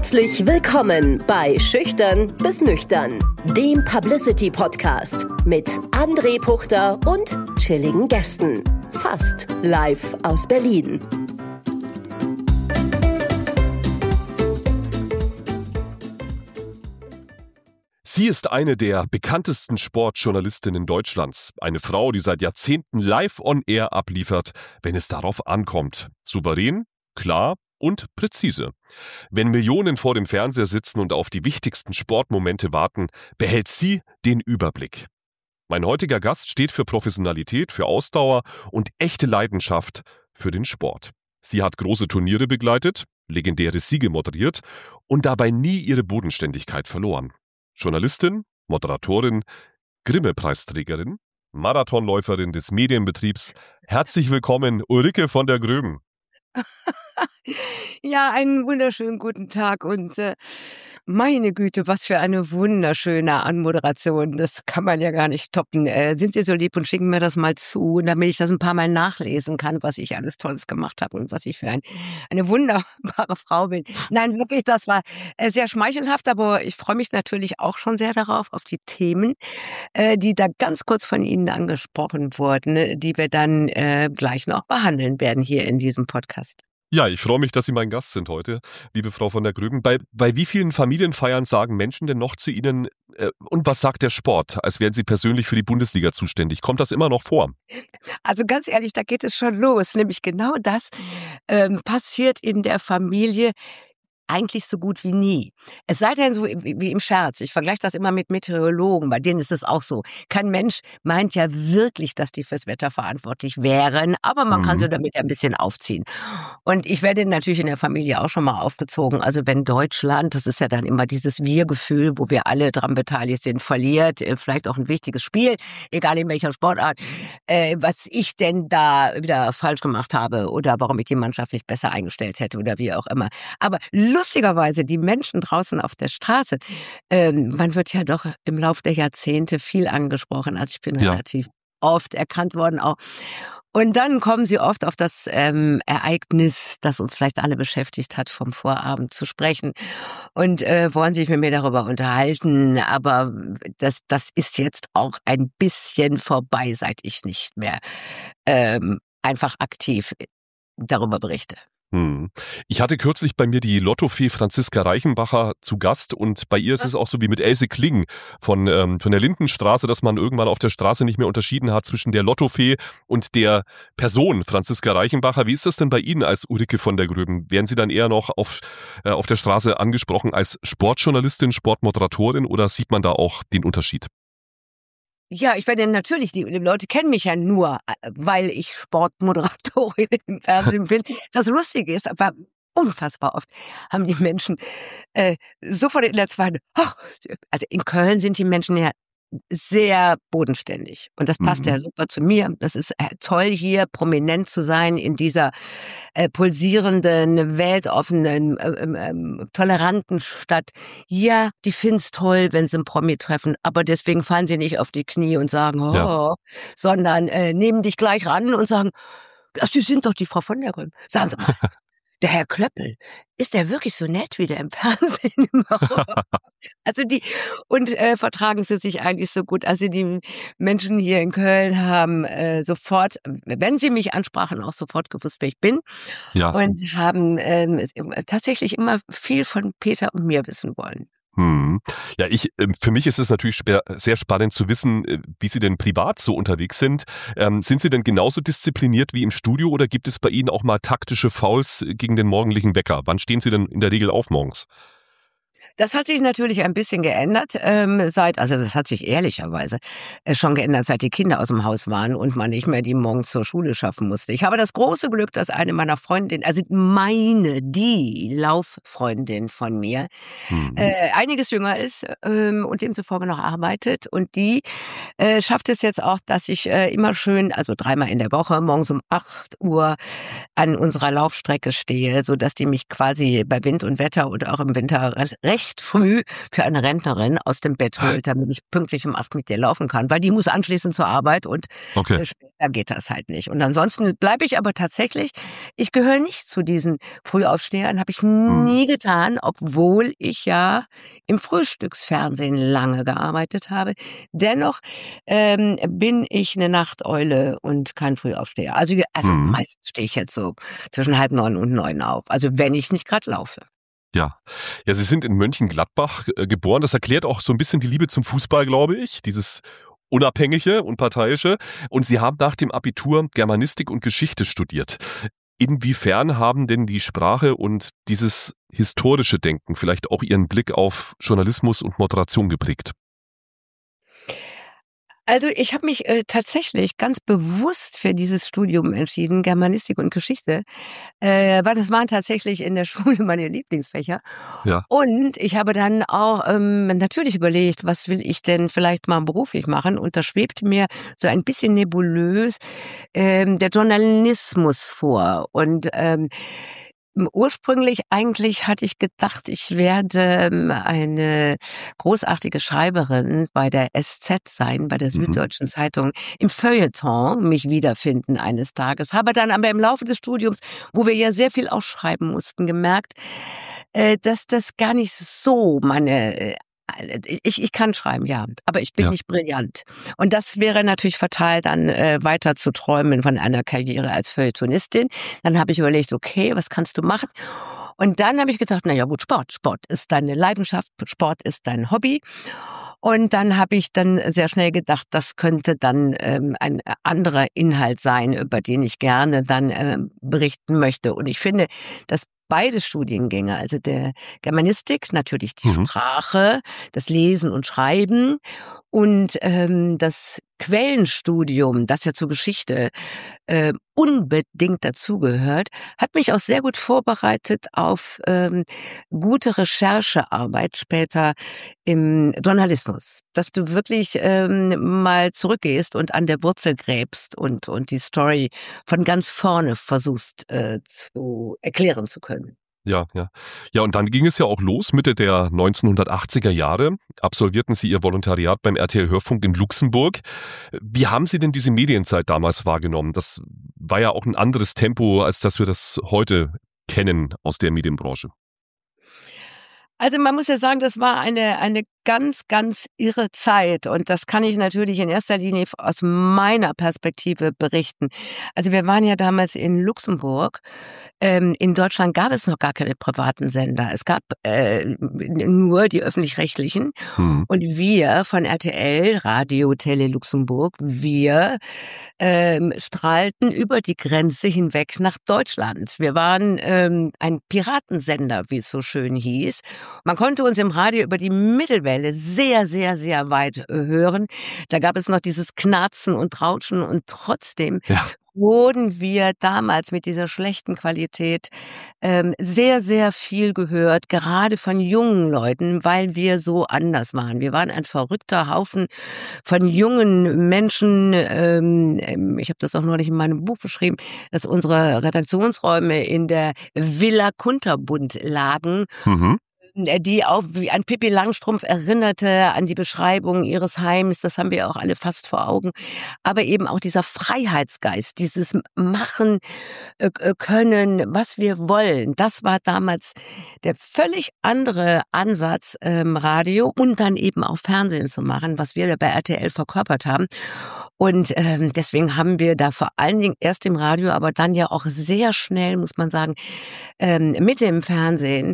Herzlich willkommen bei Schüchtern bis Nüchtern, dem Publicity-Podcast mit André Puchter und chilligen Gästen. Fast live aus Berlin. Sie ist eine der bekanntesten Sportjournalistinnen Deutschlands. Eine Frau, die seit Jahrzehnten live on air abliefert, wenn es darauf ankommt. Souverän, klar und präzise. Wenn Millionen vor dem Fernseher sitzen und auf die wichtigsten Sportmomente warten, behält sie den Überblick. Mein heutiger Gast steht für Professionalität, für Ausdauer und echte Leidenschaft für den Sport. Sie hat große Turniere begleitet, legendäre Siege moderiert und dabei nie ihre Bodenständigkeit verloren. Journalistin, Moderatorin, Grimme-Preisträgerin, Marathonläuferin des Medienbetriebs. Herzlich willkommen, Ulrike von der Gröben. Ja, einen wunderschönen guten Tag und meine Güte, was für eine wunderschöne Anmoderation. Das kann man ja gar nicht toppen. Sind Sie so lieb und schicken mir das mal zu, damit ich das ein paar Mal nachlesen kann, was ich alles Tolles gemacht habe und was ich für eine wunderbare Frau bin. Nein, wirklich, das war sehr schmeichelhaft, aber ich freue mich natürlich auch schon sehr darauf, auf die Themen, die da ganz kurz von Ihnen angesprochen wurden, die wir dann gleich noch behandeln werden hier in diesem Podcast. Ja, ich freue mich, dass Sie mein Gast sind heute, liebe Frau von der Gröben. Bei wie vielen Familienfeiern sagen Menschen denn noch zu Ihnen, und was sagt der Sport, als wären Sie persönlich für die Bundesliga zuständig? Kommt das immer noch vor? Also ganz ehrlich, da geht es schon los. Nämlich genau das passiert in der Familie eigentlich so gut wie nie. Es sei denn so wie im Scherz. Ich vergleiche das immer mit Meteorologen. Bei denen ist es auch so. Kein Mensch meint ja wirklich, dass die fürs Wetter verantwortlich wären, aber man kann sie damit ein bisschen aufziehen. Und ich werde natürlich in der Familie auch schon mal aufgezogen. Also wenn Deutschland, das ist ja dann immer dieses Wir-Gefühl, wo wir alle dran beteiligt sind, verliert, vielleicht auch ein wichtiges Spiel, egal in welcher Sportart, was ich denn da wieder falsch gemacht habe oder warum ich die Mannschaft nicht besser eingestellt hätte oder wie auch immer. Aber lustigerweise, die Menschen draußen auf der Straße, man wird ja doch im Laufe der Jahrzehnte viel angesprochen. Also ich bin relativ oft erkannt worden auch. Und dann kommen sie oft auf das Ereignis, das uns vielleicht alle beschäftigt hat, vom Vorabend zu sprechen und wollen sich mit mir darüber unterhalten. Aber das ist jetzt auch ein bisschen vorbei, seit ich nicht mehr einfach aktiv darüber berichte. Ich hatte kürzlich bei mir die Lottofee Franziska Reichenbacher zu Gast und bei ihr ist es auch so wie mit Else Kling von der Lindenstraße, dass man irgendwann auf der Straße nicht mehr unterschieden hat zwischen der Lottofee und der Person Franziska Reichenbacher. Wie ist das denn bei Ihnen als Ulrike von der Gröben? Werden Sie dann eher noch auf der Straße angesprochen als Sportjournalistin, Sportmoderatorin oder sieht man da auch den Unterschied? Ja, ich werde natürlich, die Leute kennen mich ja nur, weil ich Sportmoderatorin im Fernsehen bin. Das Lustige ist, aber unfassbar oft haben die Menschen sofort in der zweiten, also in Köln sind die Menschen ja sehr bodenständig. Und das passt ja super zu mir. Das ist toll, hier prominent zu sein in dieser pulsierenden, weltoffenen, toleranten Stadt. Ja, die finden's toll, wenn sie einen Promi treffen, aber deswegen fallen sie nicht auf die Knie und sagen, sondern nehmen dich gleich ran und sagen, ach, Sie sind doch die Frau von der Gröben. Sagen Sie mal, der Herr Klöppel, ist der wirklich so nett, wie der im Fernsehen immer? Also vertragen sie sich eigentlich so gut. Also die Menschen hier in Köln haben sofort, wenn sie mich ansprachen, auch sofort gewusst, wer ich bin. Ja. Und haben tatsächlich immer viel von Peter und mir wissen wollen. Ja, für mich ist es natürlich sehr spannend zu wissen, wie Sie denn privat so unterwegs sind. Sind Sie denn genauso diszipliniert wie im Studio oder gibt es bei Ihnen auch mal taktische Fouls gegen den morgendlichen Wecker? Wann stehen Sie denn in der Regel auf morgens? Das hat sich natürlich ein bisschen geändert, das hat sich ehrlicherweise schon geändert, seit die Kinder aus dem Haus waren und man nicht mehr die morgens zur Schule schaffen musste. Ich habe das große Glück, dass eine meiner Freundinnen, also die Lauffreundin von mir, einiges jünger ist und demzufolge noch arbeitet und die schafft es jetzt auch, dass ich immer schön, also 3-mal in der Woche, morgens um 8 Uhr an unserer Laufstrecke stehe, sodass die mich quasi bei Wind und Wetter oder auch im Winter recht früh für eine Rentnerin aus dem Bett holt, damit ich pünktlich um 8 mit dir laufen kann, weil die muss anschließend zur Arbeit und später geht das halt nicht. Und ansonsten bleibe ich aber tatsächlich, ich gehöre nicht zu diesen Frühaufstehern, habe ich nie getan, obwohl ich ja im Frühstücksfernsehen lange gearbeitet habe. Dennoch bin ich eine Nachteule und kein Frühaufsteher. Also meistens stehe ich jetzt so zwischen 8:30 und 9 auf. Also wenn ich nicht gerade laufe. Ja, Sie sind in Mönchengladbach geboren. Das erklärt auch so ein bisschen die Liebe zum Fußball, glaube ich. Dieses Unabhängige und Parteiische. Und Sie haben nach dem Abitur Germanistik und Geschichte studiert. Inwiefern haben denn die Sprache und dieses historische Denken vielleicht auch Ihren Blick auf Journalismus und Moderation geprägt? Also ich habe mich tatsächlich ganz bewusst für dieses Studium entschieden, Germanistik und Geschichte, weil das waren tatsächlich in der Schule meine Lieblingsfächer. Ja. Und ich habe dann auch natürlich überlegt, was will ich denn vielleicht mal beruflich machen? Und da schwebte mir so ein bisschen nebulös der Journalismus vor. Und ursprünglich eigentlich hatte ich gedacht, ich werde eine großartige Schreiberin bei der SZ sein, bei der Süddeutschen Zeitung, im Feuilleton mich wiederfinden eines Tages. Habe dann aber im Laufe des Studiums, wo wir ja sehr viel auch schreiben mussten, gemerkt, dass das gar nicht so meine ich kann schreiben, ja, aber ich bin nicht brillant. Und das wäre natürlich fatal, dann weiter zu träumen von einer Karriere als Feuilletonistin. Dann habe ich überlegt, okay, was kannst du machen? Und dann habe ich gedacht, na ja gut, Sport ist deine Leidenschaft, Sport ist dein Hobby. Und dann habe ich dann sehr schnell gedacht, das könnte dann ein anderer Inhalt sein, über den ich gerne dann berichten möchte. Und ich finde, dass beide Studiengänge, also der Germanistik, natürlich die Sprache, das Lesen und Schreiben und das Quellenstudium, das ja zur Geschichte unbedingt dazugehört, hat mich auch sehr gut vorbereitet auf gute Recherchearbeit später im Journalismus. Dass du wirklich mal zurückgehst und an der Wurzel gräbst und die Story von ganz vorne versuchst zu erklären zu können. Ja. Ja, und dann ging es ja auch los, Mitte der 1980er Jahre. Absolvierten Sie Ihr Volontariat beim RTL Hörfunk in Luxemburg. Wie haben Sie denn diese Medienzeit damals wahrgenommen? Das war ja auch ein anderes Tempo, als das wir das heute kennen aus der Medienbranche. Also man muss ja sagen, das war eine ganz, ganz irre Zeit und das kann ich natürlich in erster Linie aus meiner Perspektive berichten. Also wir waren ja damals in Luxemburg. In Deutschland gab es noch gar keine privaten Sender. Es gab nur die öffentlich-rechtlichen. Und wir von RTL, Radio Tele Luxemburg, wir strahlten über die Grenze hinweg nach Deutschland. Wir waren ein Piratensender, wie es so schön hieß. Man konnte uns im Radio über die Mittelwelle sehr, sehr, sehr weit hören. Da gab es noch dieses Knarzen und Rauschen und trotzdem wurden wir damals mit dieser schlechten Qualität sehr, sehr viel gehört, gerade von jungen Leuten, weil wir so anders waren. Wir waren ein verrückter Haufen von jungen Menschen. Ich habe das auch neulich in meinem Buch beschrieben, dass unsere Redaktionsräume in der Villa Kunterbund lagen. Die auch wie an Pippi Langstrumpf erinnerte, an die Beschreibung ihres Heims, das haben wir auch alle fast vor Augen, aber eben auch dieser Freiheitsgeist, dieses Machen können, was wir wollen, das war damals der völlig andere Ansatz, Radio und dann eben auch Fernsehen zu machen, was wir da bei RTL verkörpert haben. Und deswegen haben wir da vor allen Dingen erst im Radio, aber dann ja auch sehr schnell, muss man sagen, mit dem Fernsehen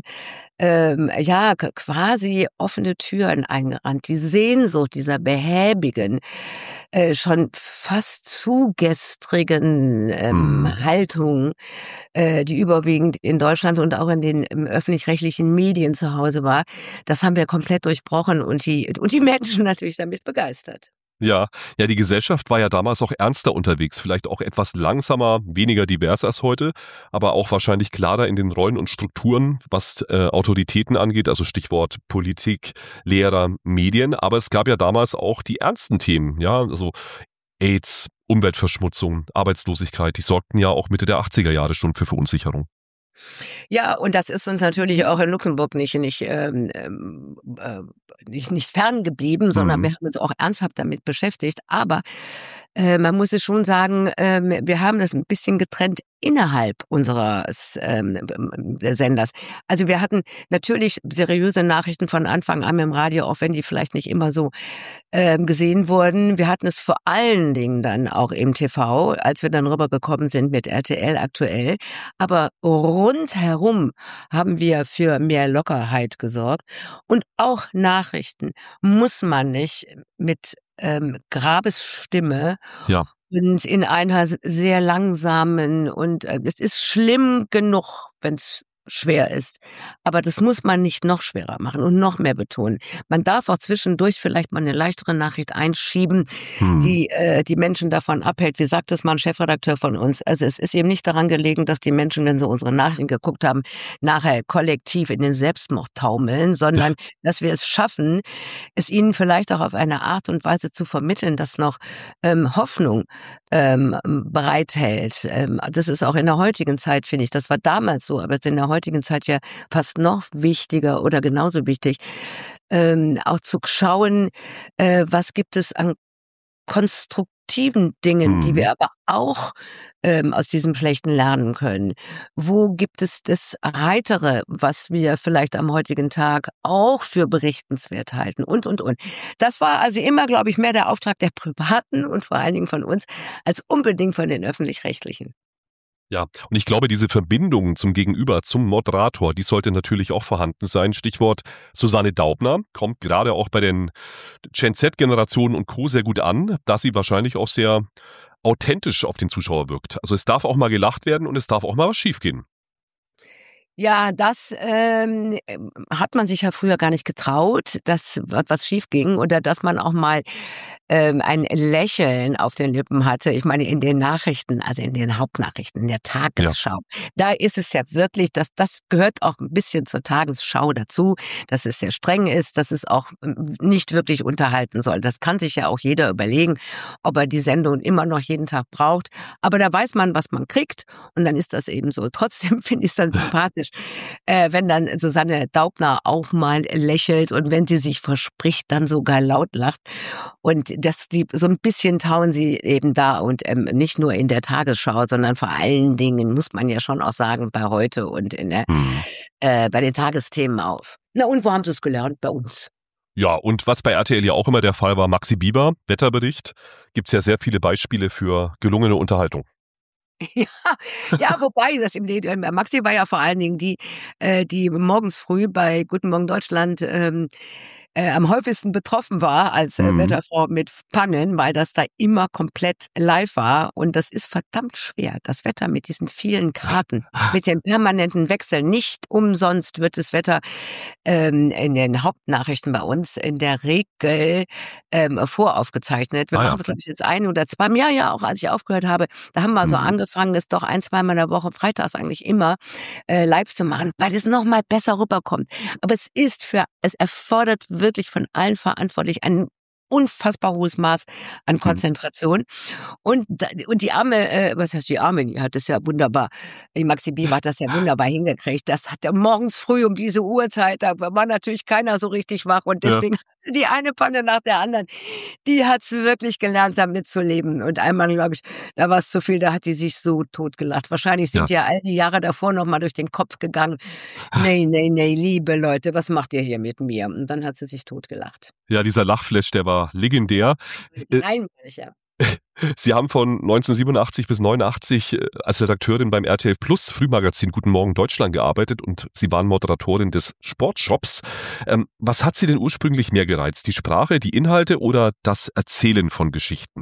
quasi offene Türen eingerannt. Die Sehnsucht dieser behäbigen, schon fast zu gestrigen Haltung, die überwiegend in Deutschland und auch in den öffentlich-rechtlichen Medien zu Hause war, das haben wir komplett durchbrochen und die Menschen natürlich damit begeistert. Ja, die Gesellschaft war ja damals auch ernster unterwegs, vielleicht auch etwas langsamer, weniger divers als heute, aber auch wahrscheinlich klarer in den Rollen und Strukturen, was Autoritäten angeht, also Stichwort Politik, Lehrer, Medien. Aber es gab ja damals auch die ernsten Themen, ja, also AIDS, Umweltverschmutzung, Arbeitslosigkeit, die sorgten ja auch Mitte der 80er Jahre schon für Verunsicherung. Ja, und das ist uns natürlich auch in Luxemburg nicht fern geblieben, sondern wir haben uns auch ernsthaft damit beschäftigt. Aber man muss es schon sagen, wir haben das ein bisschen getrennt innerhalb unseres Senders. Also wir hatten natürlich seriöse Nachrichten von Anfang an im Radio, auch wenn die vielleicht nicht immer so gesehen wurden. Wir hatten es vor allen Dingen dann auch im TV, als wir dann rübergekommen sind mit RTL aktuell. Aber rundherum haben wir für mehr Lockerheit gesorgt. Und auch Nachrichten muss man nicht mit Grabesstimme Ja. und in einer sehr langsamen und es ist schlimm genug, wenn es schwer ist. Aber das muss man nicht noch schwerer machen und noch mehr betonen. Man darf auch zwischendurch vielleicht mal eine leichtere Nachricht einschieben, die die Menschen davon abhält. Wie sagt es mal ein Chefredakteur von uns? Also es ist eben nicht daran gelegen, dass die Menschen, wenn sie unsere Nachrichten geguckt haben, nachher kollektiv in den Selbstmord taumeln, sondern dass wir es schaffen, es ihnen vielleicht auch auf eine Art und Weise zu vermitteln, dass noch Hoffnung bereithält. Das ist auch in der heutigen Zeit, finde ich. Das war damals so, aber es ist in der heutigen Zeit ja fast noch wichtiger oder genauso wichtig, auch zu schauen, was gibt es an konstruktiven Dingen, die wir aber auch aus diesem Schlechten lernen können. Wo gibt es das Heitere, was wir vielleicht am heutigen Tag auch für berichtenswert halten und. Das war also immer, glaube ich, mehr der Auftrag der Privaten und vor allen Dingen von uns, als unbedingt von den Öffentlich-Rechtlichen. Ja, und ich glaube, diese Verbindung zum Gegenüber, zum Moderator, die sollte natürlich auch vorhanden sein. Stichwort Susanne Daubner kommt gerade auch bei den Gen Z-Generationen und Co. sehr gut an, da sie wahrscheinlich auch sehr authentisch auf den Zuschauer wirkt. Also es darf auch mal gelacht werden und es darf auch mal was schiefgehen. Ja, das hat man sich ja früher gar nicht getraut, dass was schief ging oder dass man auch mal ein Lächeln auf den Lippen hatte. Ich meine, in den Nachrichten, also in den Hauptnachrichten, in der Tagesschau, da ist es ja wirklich, das gehört auch ein bisschen zur Tagesschau dazu, dass es sehr streng ist, dass es auch nicht wirklich unterhalten soll. Das kann sich ja auch jeder überlegen, ob er die Sendung immer noch jeden Tag braucht. Aber da weiß man, was man kriegt und dann ist das eben so. Trotzdem finde ich es dann sympathisch, wenn dann Susanne Daubner auch mal lächelt und wenn sie sich verspricht, dann sogar laut lacht. Und so ein bisschen tauen sie eben da und nicht nur in der Tagesschau, sondern vor allen Dingen, muss man ja schon auch sagen, bei heute und bei den Tagesthemen auf. Na und wo haben sie es gelernt? Bei uns. Ja, und was bei RTL ja auch immer der Fall war, Maxi Bieber, Wetterbericht, gibt's ja sehr viele Beispiele für gelungene Unterhaltung. Ja, wobei Maxi war ja vor allen Dingen die morgens früh bei Guten Morgen Deutschland am häufigsten betroffen war als Wetterfrau mit Pannen, weil das da immer komplett live war und das ist verdammt schwer. Das Wetter mit diesen vielen Karten, mit dem permanenten Wechsel. Nicht umsonst wird das Wetter in den Hauptnachrichten bei uns in der Regel voraufgezeichnet. Wir machen es, glaube ich, jetzt ein oder zwei. Ja, auch als ich aufgehört habe, da haben wir so angefangen, es doch 1-2 Mal in der Woche, freitags eigentlich immer, live zu machen, weil es noch mal besser rüberkommt. Aber es erfordert wirklich von allen verantwortlich ein unfassbar hohes Maß an Konzentration. Und die Arme, was heißt die Arme, die hat das ja wunderbar, die Maxi Bieber hat das ja wunderbar hingekriegt. Das hat er morgens früh um diese Uhrzeit, da war natürlich keiner so richtig wach und deswegen hatte die eine Panne nach der anderen. Die hat's wirklich gelernt, damit zu leben. Und einmal, glaube ich, da war es zu viel, da hat die sich so totgelacht. Wahrscheinlich sind ja all die Jahre davor noch mal durch den Kopf gegangen. Nee, liebe Leute, was macht ihr hier mit mir? Und dann hat sie sich totgelacht. Ja, dieser Lachflash, der war legendär. Nein, ja. Sie haben von 1987 bis 89 als Redakteurin beim RTL Plus Frühmagazin Guten Morgen Deutschland gearbeitet und Sie waren Moderatorin des Sportshops. Was hat Sie denn ursprünglich mehr gereizt? Die Sprache, die Inhalte oder das Erzählen von Geschichten?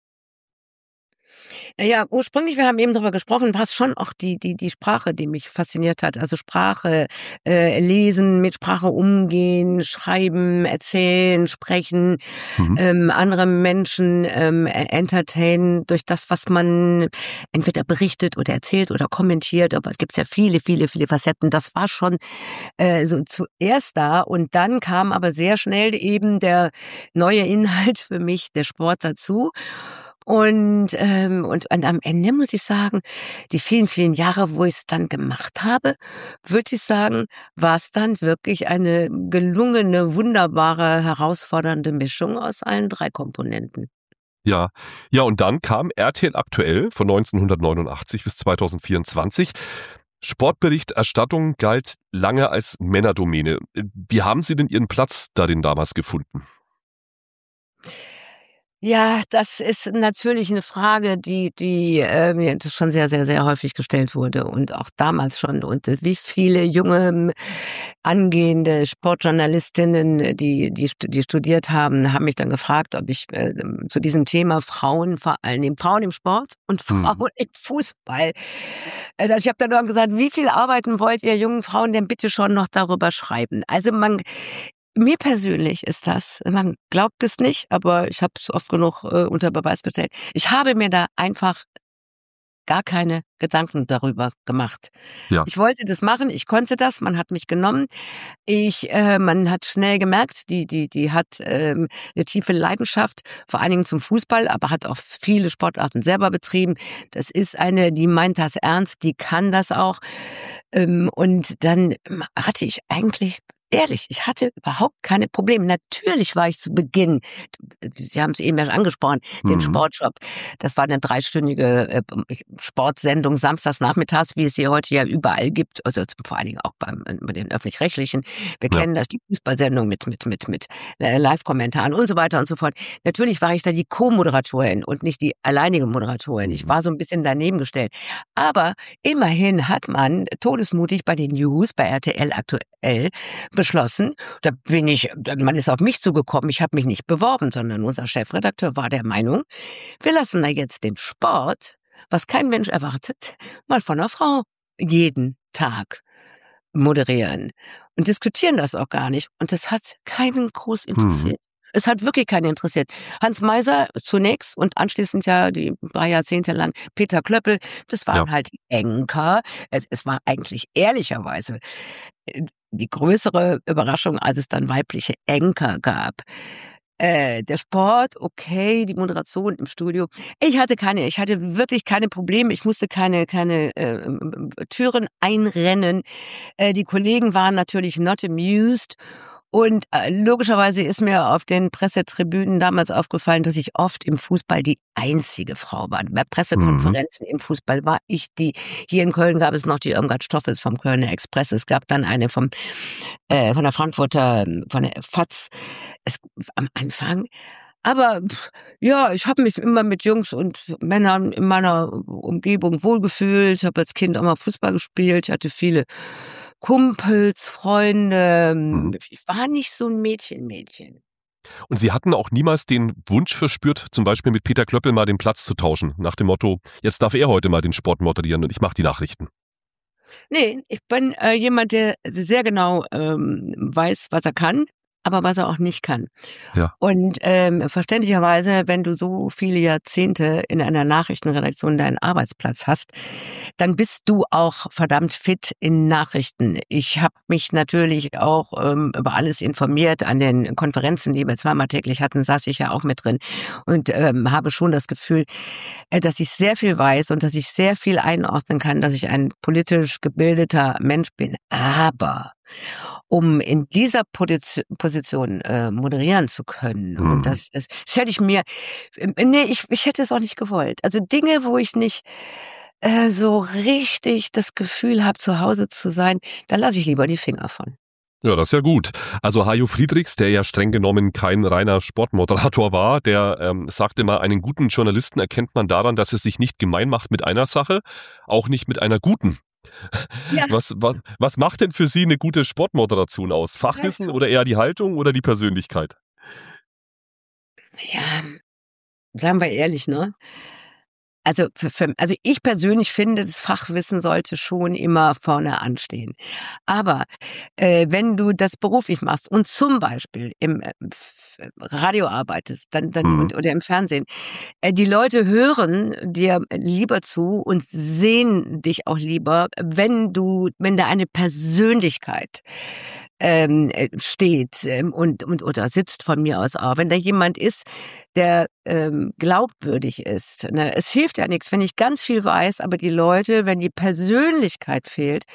Naja, ursprünglich, wir haben eben darüber gesprochen, war es schon auch die Sprache, die mich fasziniert hat. Also Sprache, lesen, mit Sprache umgehen, schreiben, erzählen, sprechen, andere Menschen entertainen durch das, was man entweder berichtet oder erzählt oder kommentiert. Aber es gibt ja viele, viele, viele Facetten. Das war schon so zuerst da und dann kam aber sehr schnell eben der neue Inhalt für mich, der Sport dazu. Und am Ende muss ich sagen, die vielen, vielen Jahre, wo ich es dann gemacht habe, würde ich sagen, war es dann wirklich eine gelungene, wunderbare, herausfordernde Mischung aus allen 3 Komponenten. Ja, ja, und dann kam RTL Aktuell von 1989 bis 2024. Sportberichterstattung galt lange als Männerdomäne. Wie haben Sie denn Ihren Platz darin damals gefunden? Ja, das ist natürlich eine Frage, die mir schon sehr, sehr, sehr häufig gestellt wurde und auch damals schon. Und wie viele junge, angehende Sportjournalistinnen, die studiert haben, haben mich dann gefragt, ob ich zu diesem Thema Frauen, vor allen Dingen Frauen im Sport und Frauen im Fußball, ich habe dann nur gesagt, wie viel Arbeiten wollt ihr jungen Frauen denn bitte schon noch darüber schreiben? Also mir persönlich ist das, man glaubt es nicht, aber ich habe es oft genug unter Beweis gestellt. Ich habe mir da einfach gar keine Gedanken darüber gemacht. Ja. Ich wollte das machen, ich konnte das, man hat mich genommen. Man hat schnell gemerkt, die hat eine tiefe Leidenschaft, vor allen Dingen zum Fußball, aber hat auch viele Sportarten selber betrieben. Das ist eine, die meint das ernst, die kann das auch. Und dann hatte ich eigentlich ehrlich, ich hatte überhaupt keine Probleme. Natürlich war ich zu Beginn, Sie haben es eben ja angesprochen, den Sportshop. Das war eine 3-stündige Sportsendung samstags nachmittags, wie es sie heute ja überall gibt, also vor allen Dingen auch bei den Öffentlich-Rechtlichen. Wir kennen das, die Fußballsendung mit Live-Kommentaren und so weiter und so fort. Natürlich war ich da die Co-Moderatorin und nicht die alleinige Moderatorin. Ich war so ein bisschen daneben gestellt. Aber immerhin hat man todesmutig bei den News, bei RTL Aktuell, beschlossen, man ist auf mich zugekommen, ich habe mich nicht beworben, sondern unser Chefredakteur war der Meinung, wir lassen da jetzt den Sport, was kein Mensch erwartet, mal von einer Frau jeden Tag moderieren und diskutieren das auch gar nicht. Und das hat keinen groß interessiert. Es hat wirklich keinen interessiert. Hans Meiser zunächst und anschließend ja die 3 Jahrzehnte lang Peter Klöppel, das waren halt die Anchor. Es war eigentlich ehrlicherweise die größere Überraschung, als es dann weibliche Anchor gab. Der Sport, okay, die Moderation im Studio. Ich hatte wirklich keine Probleme. Ich musste keine Türen einrennen. Die Kollegen waren natürlich not amused. Und logischerweise ist mir auf den Pressetribünen damals aufgefallen, dass ich oft im Fußball die einzige Frau war. Bei Pressekonferenzen im Fußball war ich die. Hier in Köln gab es noch die Irmgard Stoffels vom Kölner Express. Es gab dann eine von der Frankfurter, von der FAZ am Anfang. Aber ja, ich habe mich immer mit Jungs und Männern in meiner Umgebung wohlgefühlt. Ich habe als Kind auch mal Fußball gespielt. Ich hatte viele Kumpels, Freunde. Ich war nicht so ein Mädchen. Und Sie hatten auch niemals den Wunsch verspürt, zum Beispiel mit Peter Klöppel mal den Platz zu tauschen, nach dem Motto, jetzt darf er heute mal den Sport moderieren und ich mache die Nachrichten. Nee, ich bin jemand, der sehr genau weiß, was er kann, aber was er auch nicht kann. Ja. Und verständlicherweise, wenn du so viele Jahrzehnte in einer Nachrichtenredaktion deinen Arbeitsplatz hast, dann bist du auch verdammt fit in Nachrichten. Ich habe mich natürlich auch über alles informiert. An den Konferenzen, die wir zweimal täglich hatten, saß ich ja auch mit drin und habe schon das Gefühl, dass ich sehr viel weiß und dass ich sehr viel einordnen kann, dass ich ein politisch gebildeter Mensch bin. Aber um in dieser Position moderieren zu können. Und das hätte ich mir, ich hätte es auch nicht gewollt. Also Dinge, wo ich nicht so richtig das Gefühl habe, zu Hause zu sein, da lasse ich lieber die Finger von. Ja, das ist ja gut. Also Hajo Friedrichs, der ja streng genommen kein reiner Sportmoderator war, der sagte mal, einen guten Journalisten erkennt man daran, dass er sich nicht gemein macht mit einer Sache, auch nicht mit einer guten. Ja. Was macht denn für Sie eine gute Sportmoderation aus? Fachwissen oder eher die Haltung oder die Persönlichkeit? Ja, sagen wir ehrlich, ne? Also ich persönlich finde, das Fachwissen sollte schon immer vorne anstehen. Aber wenn du das beruflich machst und zum Beispiel im Radio arbeitest, dann oder im Fernsehen, die Leute hören dir lieber zu und sehen dich auch lieber, wenn da eine Persönlichkeit steht und oder sitzt von mir aus auch. Wenn da jemand ist, der glaubwürdig ist. Ne? Es hilft ja nichts, wenn ich ganz viel weiß, aber die Leute, wenn die Persönlichkeit fehlt,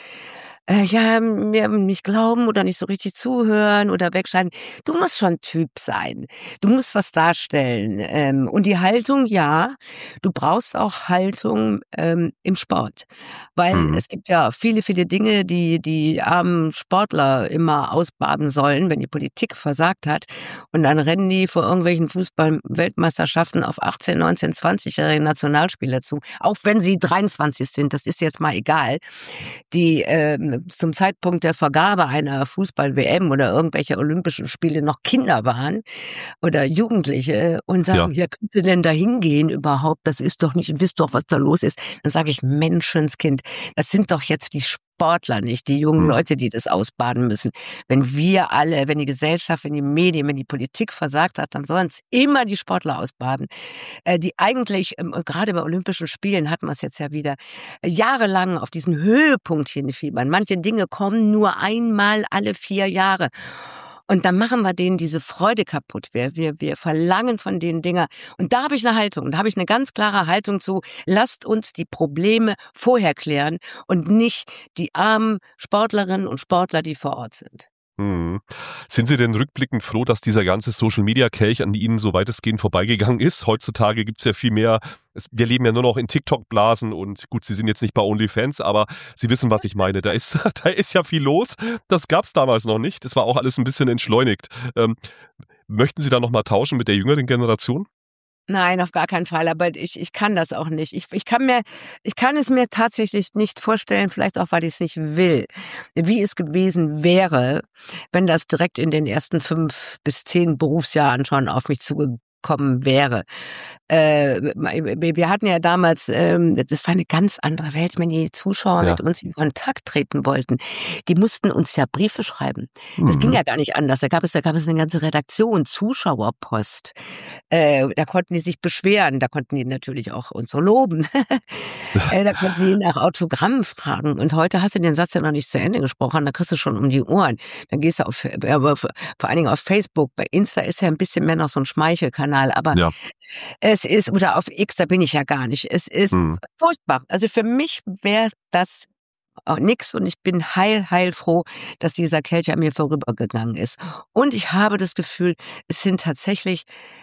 mir nicht glauben oder nicht so richtig zuhören oder wegschalten. Du musst schon Typ sein. Du musst was darstellen. Und die Haltung, ja, du brauchst auch Haltung im Sport. Weil es gibt ja viele, viele Dinge, die armen Sportler immer ausbaden sollen, wenn die Politik versagt hat. Und dann rennen die vor irgendwelchen Fußball-Weltmeisterschaften auf 18, 19, 20-jährige Nationalspieler zu. Auch wenn sie 23 sind, das ist jetzt mal egal. Die zum Zeitpunkt der Vergabe einer Fußball-WM oder irgendwelcher Olympischen Spiele noch Kinder waren oder Jugendliche und sagen, ja, kannst du denn da hingehen überhaupt? Das ist doch nicht, wisst doch, was da los ist. Dann sage ich, Menschenskind, das sind doch jetzt die Sportler nicht, die jungen Leute, die das ausbaden müssen. Wenn wir alle, wenn die Gesellschaft, wenn die Medien, wenn die Politik versagt hat, dann sollen es immer die Sportler ausbaden, die eigentlich, gerade bei Olympischen Spielen hatten wir es jetzt ja wieder, jahrelang auf diesen Höhepunkt hinfiebern. Manche Dinge kommen nur einmal alle 4 Jahre. Und dann machen wir denen diese Freude kaputt. Wir verlangen von den Dinger. Und da habe ich eine Haltung. Da habe ich eine ganz klare Haltung zu. Lasst uns die Probleme vorher klären und nicht die armen Sportlerinnen und Sportler, die vor Ort sind. Sind Sie denn rückblickend froh, dass dieser ganze Social-Media-Kelch an Ihnen so weitestgehend vorbeigegangen ist? Heutzutage gibt es ja viel mehr. Wir leben ja nur noch in TikTok-Blasen und gut, Sie sind jetzt nicht bei OnlyFans, aber Sie wissen, was ich meine. Da ist ja viel los. Das gab es damals noch nicht. Das war auch alles ein bisschen entschleunigt. Möchten Sie da nochmal tauschen mit der jüngeren Generation? Nein, auf gar keinen Fall, aber ich kann das auch nicht. Ich kann es mir tatsächlich nicht vorstellen, vielleicht auch, weil ich es nicht will, wie es gewesen wäre, wenn das direkt in den ersten 5 bis 10 Berufsjahren schon auf mich zugekommen wäre. Wir hatten ja damals, das war eine ganz andere Welt, wenn die Zuschauer mit uns in Kontakt treten wollten. Die mussten uns ja Briefe schreiben. Das ging ja gar nicht anders. Da gab es eine ganze Redaktion, Zuschauerpost. Da konnten die sich beschweren. Da konnten die natürlich auch uns so loben. Da konnten die nach Autogrammen fragen. Und heute hast du den Satz ja noch nicht zu Ende gesprochen. Da kriegst du schon um die Ohren. Dann gehst du vor allen Dingen auf Facebook. Bei Insta ist ja ein bisschen mehr noch so ein Schmeichelkanal. Aber es ist, oder auf X, da bin ich ja gar nicht. Es ist furchtbar. Also für mich wäre das auch nix und ich bin heilfroh, dass dieser Kelch an mir vorübergegangen ist. Und ich habe das Gefühl, es sind tatsächlich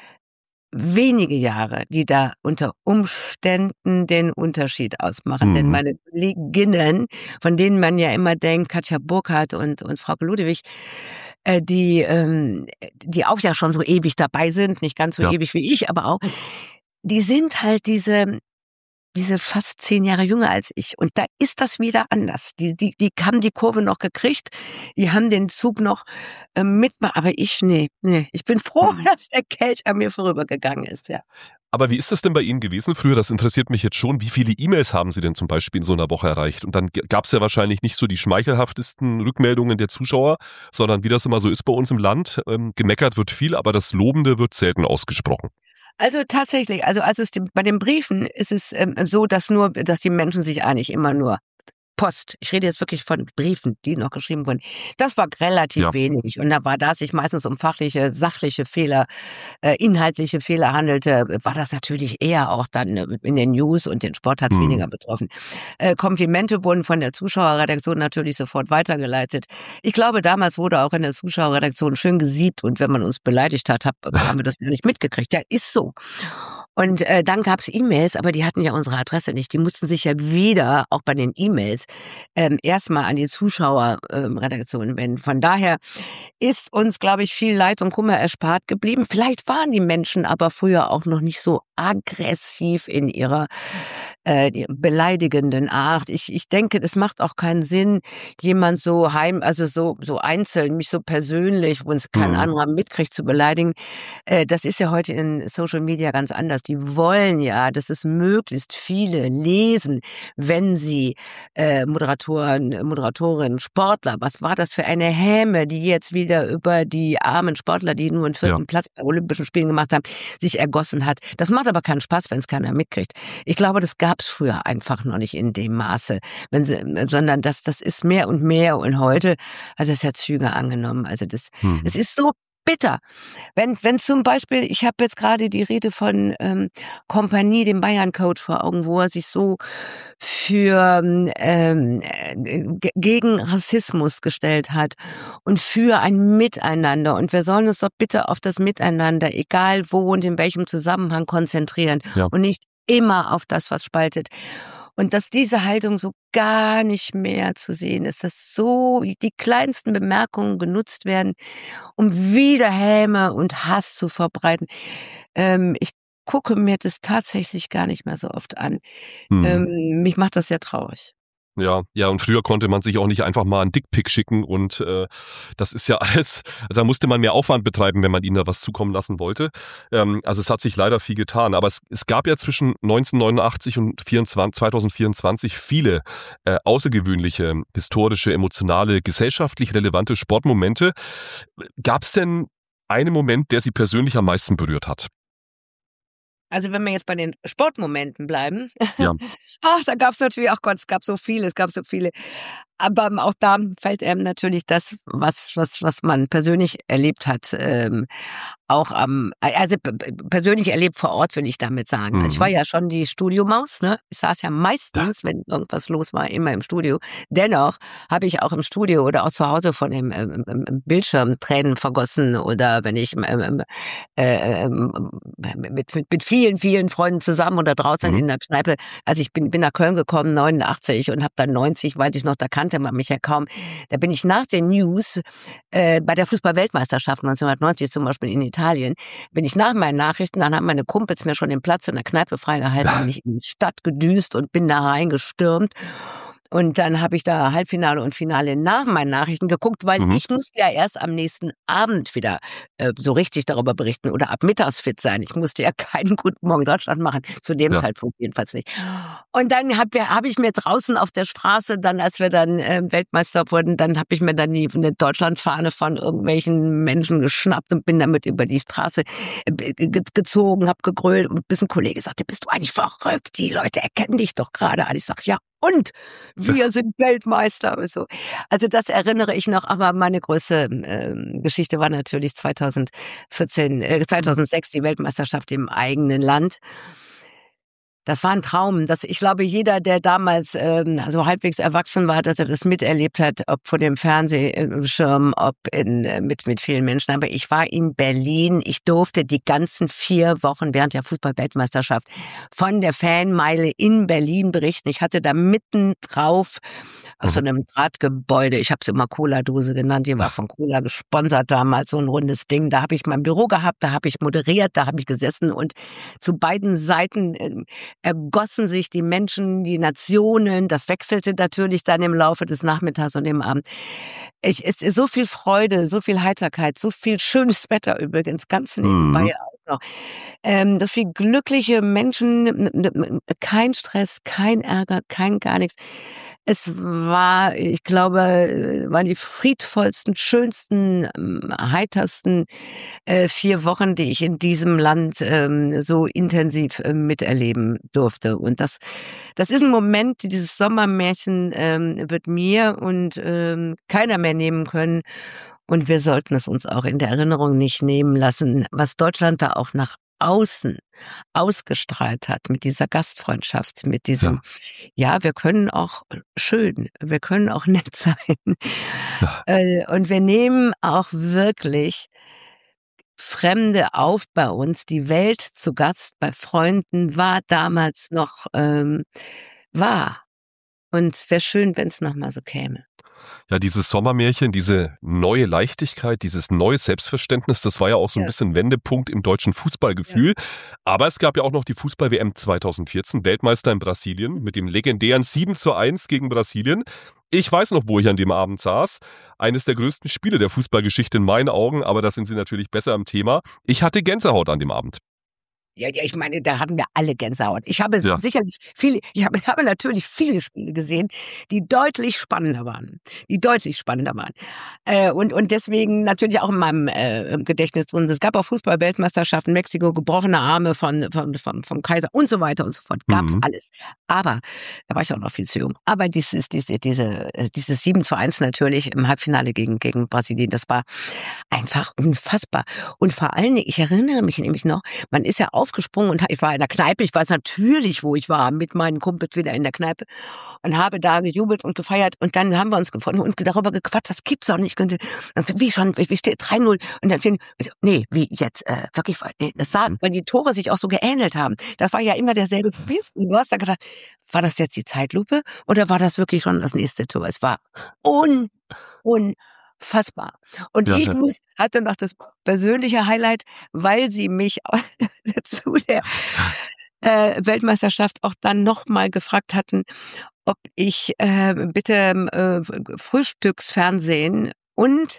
wenige Jahre, die da unter Umständen den Unterschied ausmachen. Denn meine Kolleginnen, von denen man ja immer denkt, Katja Burkhardt und Frau Ludewig, die auch ja schon so ewig dabei sind, nicht ganz so ewig wie ich, aber auch, die sind halt diese fast 10 Jahre jünger als ich. Und da ist das wieder anders. Die haben die Kurve noch gekriegt, die haben den Zug noch aber ich, nee. Ich bin froh, dass der Kelch an mir vorübergegangen ist, ja. Aber wie ist das denn bei Ihnen gewesen früher? Das interessiert mich jetzt schon. Wie viele E-Mails haben Sie denn zum Beispiel in so einer Woche erreicht? Und dann gab es ja wahrscheinlich nicht so die schmeichelhaftesten Rückmeldungen der Zuschauer, sondern wie das immer so ist bei uns im Land, gemeckert wird viel, aber das Lobende wird selten ausgesprochen. Also tatsächlich, bei den Briefen ist es so, dass die Menschen sich eigentlich immer nur Post. Ich rede jetzt wirklich von Briefen, die noch geschrieben wurden. Das war relativ wenig. Und da es sich meistens um fachliche, sachliche Fehler, inhaltliche Fehler handelte, war das natürlich eher auch dann in den News und den Sport hat es weniger betroffen. Komplimente wurden von der Zuschauerredaktion natürlich sofort weitergeleitet. Ich glaube, damals wurde auch in der Zuschauerredaktion schön gesiebt und wenn man uns beleidigt hat, haben wir das ja nicht mitgekriegt. Ja, ist so. Und dann gab es E-Mails, aber die hatten ja unsere Adresse nicht. Die mussten sich ja wieder, auch bei den E-Mails, erstmal an die Zuschauerredaktion wenden. Von daher ist uns, glaube ich, viel Leid und Kummer erspart geblieben. Vielleicht waren die Menschen aber früher auch noch nicht so aggressiv in ihrer beleidigenden Art. Ich denke, es macht auch keinen Sinn, jemand so so einzeln, mich so persönlich, wo uns kein anderer mitkriegt, zu beleidigen. Das ist ja heute in Social Media ganz anders. Die wollen ja, dass es möglichst viele lesen, wenn sie Moderatorinnen, Sportler, was war das für eine Häme, die jetzt wieder über die armen Sportler, die nur einen 4. Platz bei Olympischen Spielen gemacht haben, sich ergossen hat. Das macht macht aber keinen Spaß, wenn es keiner mitkriegt. Ich glaube, das gab es früher einfach noch nicht in dem Maße, sondern das ist mehr und mehr. Und heute hat es ja Züge angenommen. Also es ist so bitter. Wenn zum Beispiel, ich habe jetzt gerade die Rede von Kompanie, dem Bayern-Coach vor Augen, wo er sich so für gegen Rassismus gestellt hat und für ein Miteinander. Und wir sollen uns doch bitte auf das Miteinander, egal wo und in welchem Zusammenhang, konzentrieren und nicht immer auf das, was spaltet. Und dass diese Haltung so gar nicht mehr zu sehen ist, dass so die kleinsten Bemerkungen genutzt werden, um wieder Häme und Hass zu verbreiten. Ich gucke mir das tatsächlich gar nicht mehr so oft an. Mich macht das sehr traurig. Ja, und früher konnte man sich auch nicht einfach mal einen Dickpick schicken und das ist ja alles, also da musste man mehr Aufwand betreiben, wenn man ihnen da was zukommen lassen wollte. Also es hat sich leider viel getan, aber es gab ja zwischen 1989 und 2024 viele außergewöhnliche, historische, emotionale, gesellschaftlich relevante Sportmomente. Gab es denn einen Moment, der Sie persönlich am meisten berührt hat? Also wenn wir jetzt bei den Sportmomenten bleiben, Ja. da gab es natürlich, ach Gott, es gab so viele. Aber auch da fällt einem natürlich das, was man persönlich erlebt hat, auch persönlich erlebt vor Ort, will ich damit sagen. Also ich war ja schon die Studiomaus, ne? Ich saß ja meistens, wenn irgendwas los war, immer im Studio. Dennoch habe ich auch im Studio oder auch zu Hause von dem Bildschirm Tränen vergossen oder wenn ich mit vielen, vielen Freunden zusammen oder draußen in der Kneipe, also ich bin nach Köln gekommen, 89 und habe dann 90, weiß ich noch, da kannte man mich ja kaum. Da bin ich nach den News bei der Fußball-Weltmeisterschaft 1990 zum Beispiel in Italien, bin ich nach meinen Nachrichten, dann haben meine Kumpels mir schon den Platz in der Kneipe freigehalten, bin ich in die Stadt gedüst und bin da reingestürmt. Und dann habe ich da Halbfinale und Finale nach meinen Nachrichten geguckt, weil ich musste ja erst am nächsten Abend wieder so richtig darüber berichten oder ab mittags fit sein. Ich musste ja keinen Guten Morgen Deutschland machen, zu dem Zeitpunkt jedenfalls nicht. Und dann habe ich mir draußen auf der Straße, dann als wir dann Weltmeister wurden, dann habe ich mir dann eine Deutschlandfahne von irgendwelchen Menschen geschnappt und bin damit über die Straße gezogen, habe gegrölt und bis ein Kollege sagte, bist du eigentlich verrückt? Die Leute erkennen dich doch gerade. Und ich sage, ja, und wir sind Weltmeister. So. Also das erinnere ich noch, aber meine größte Geschichte war natürlich 2006 die Weltmeisterschaft im eigenen Land. Das war ein Traum. Ich glaube, jeder, der damals also halbwegs erwachsen war, dass er das miterlebt hat, ob vor dem Fernsehschirm, ob mit vielen Menschen. Aber ich war in Berlin. Ich durfte die ganzen 4 Wochen während der Fußball-Weltmeisterschaft von der Fanmeile in Berlin berichten. Ich hatte da mitten drauf auf so einem Drahtgebäude, ich habe es immer Cola-Dose genannt, die war von Cola gesponsert damals, so ein rundes Ding. Da habe ich mein Büro gehabt, da habe ich moderiert, da habe ich gesessen und zu beiden Seiten ergossen sich die Menschen, die Nationen. Das wechselte natürlich dann im Laufe des Nachmittags und dem Abend. Es ist so viel Freude, so viel Heiterkeit, so viel schönes Wetter übrigens, ganz nebenbei auch noch. So viel glückliche Menschen, kein Stress, kein Ärger, kein gar nichts. Es war, ich glaube, waren die friedvollsten, schönsten, heitersten 4 Wochen, die ich in diesem Land so intensiv miterleben durfte. Und das ist ein Moment, dieses Sommermärchen wird mir und keiner mehr nehmen können. Und wir sollten es uns auch in der Erinnerung nicht nehmen lassen, was Deutschland da auch nach außen ausgestrahlt hat mit dieser Gastfreundschaft, mit diesem, wir können auch schön, wir können auch nett sein. Und wir nehmen auch wirklich Fremde auf bei uns. Die Welt zu Gast bei Freunden war damals noch wahr. Und es wäre schön, wenn es nochmal so käme. Ja, dieses Sommermärchen, diese neue Leichtigkeit, dieses neue Selbstverständnis, das war ja auch so ein bisschen Wendepunkt im deutschen Fußballgefühl. Ja. Aber es gab ja auch noch die Fußball-WM 2014, Weltmeister in Brasilien mit dem legendären 7:1 gegen Brasilien. Ich weiß noch, wo ich an dem Abend saß. Eines der größten Spiele der Fußballgeschichte in meinen Augen, aber da sind Sie natürlich besser im Thema. Ich hatte Gänsehaut an dem Abend. Ja, ich meine, da hatten wir alle Gänsehaut. Ich habe sicherlich habe natürlich viele Spiele gesehen, die deutlich spannender waren. Und deswegen natürlich auch in meinem Gedächtnis drin. Es gab auch Fußball-Weltmeisterschaften, Mexiko, gebrochene Arme vom Kaiser und so weiter und so fort. Gab's alles. Aber, da war ich auch noch viel zu jung. Aber dieses 7:1 natürlich im Halbfinale gegen Brasilien, das war einfach unfassbar. Und vor allen Dingen, ich erinnere mich nämlich noch, man ist ja aufgesprungen und ich war in der Kneipe, ich weiß natürlich, wo ich war, mit meinen Kumpels wieder in der Kneipe und habe da gejubelt und gefeiert und dann haben wir uns gefunden und darüber gequatscht, das gibt's doch nicht. Wie steht 3-0? Und dann nee, wie jetzt, wirklich, das sah, weil die Tore sich auch so geähnelt haben. Das war ja immer derselbe Spiel. Und du hast da gedacht, war das jetzt die Zeitlupe oder war das wirklich schon das nächste Tor? Es war unfassbar. Und ich hatte noch das persönliche Highlight, weil sie mich zu der Weltmeisterschaft auch dann nochmal gefragt hatten, ob ich bitte Frühstücksfernsehen und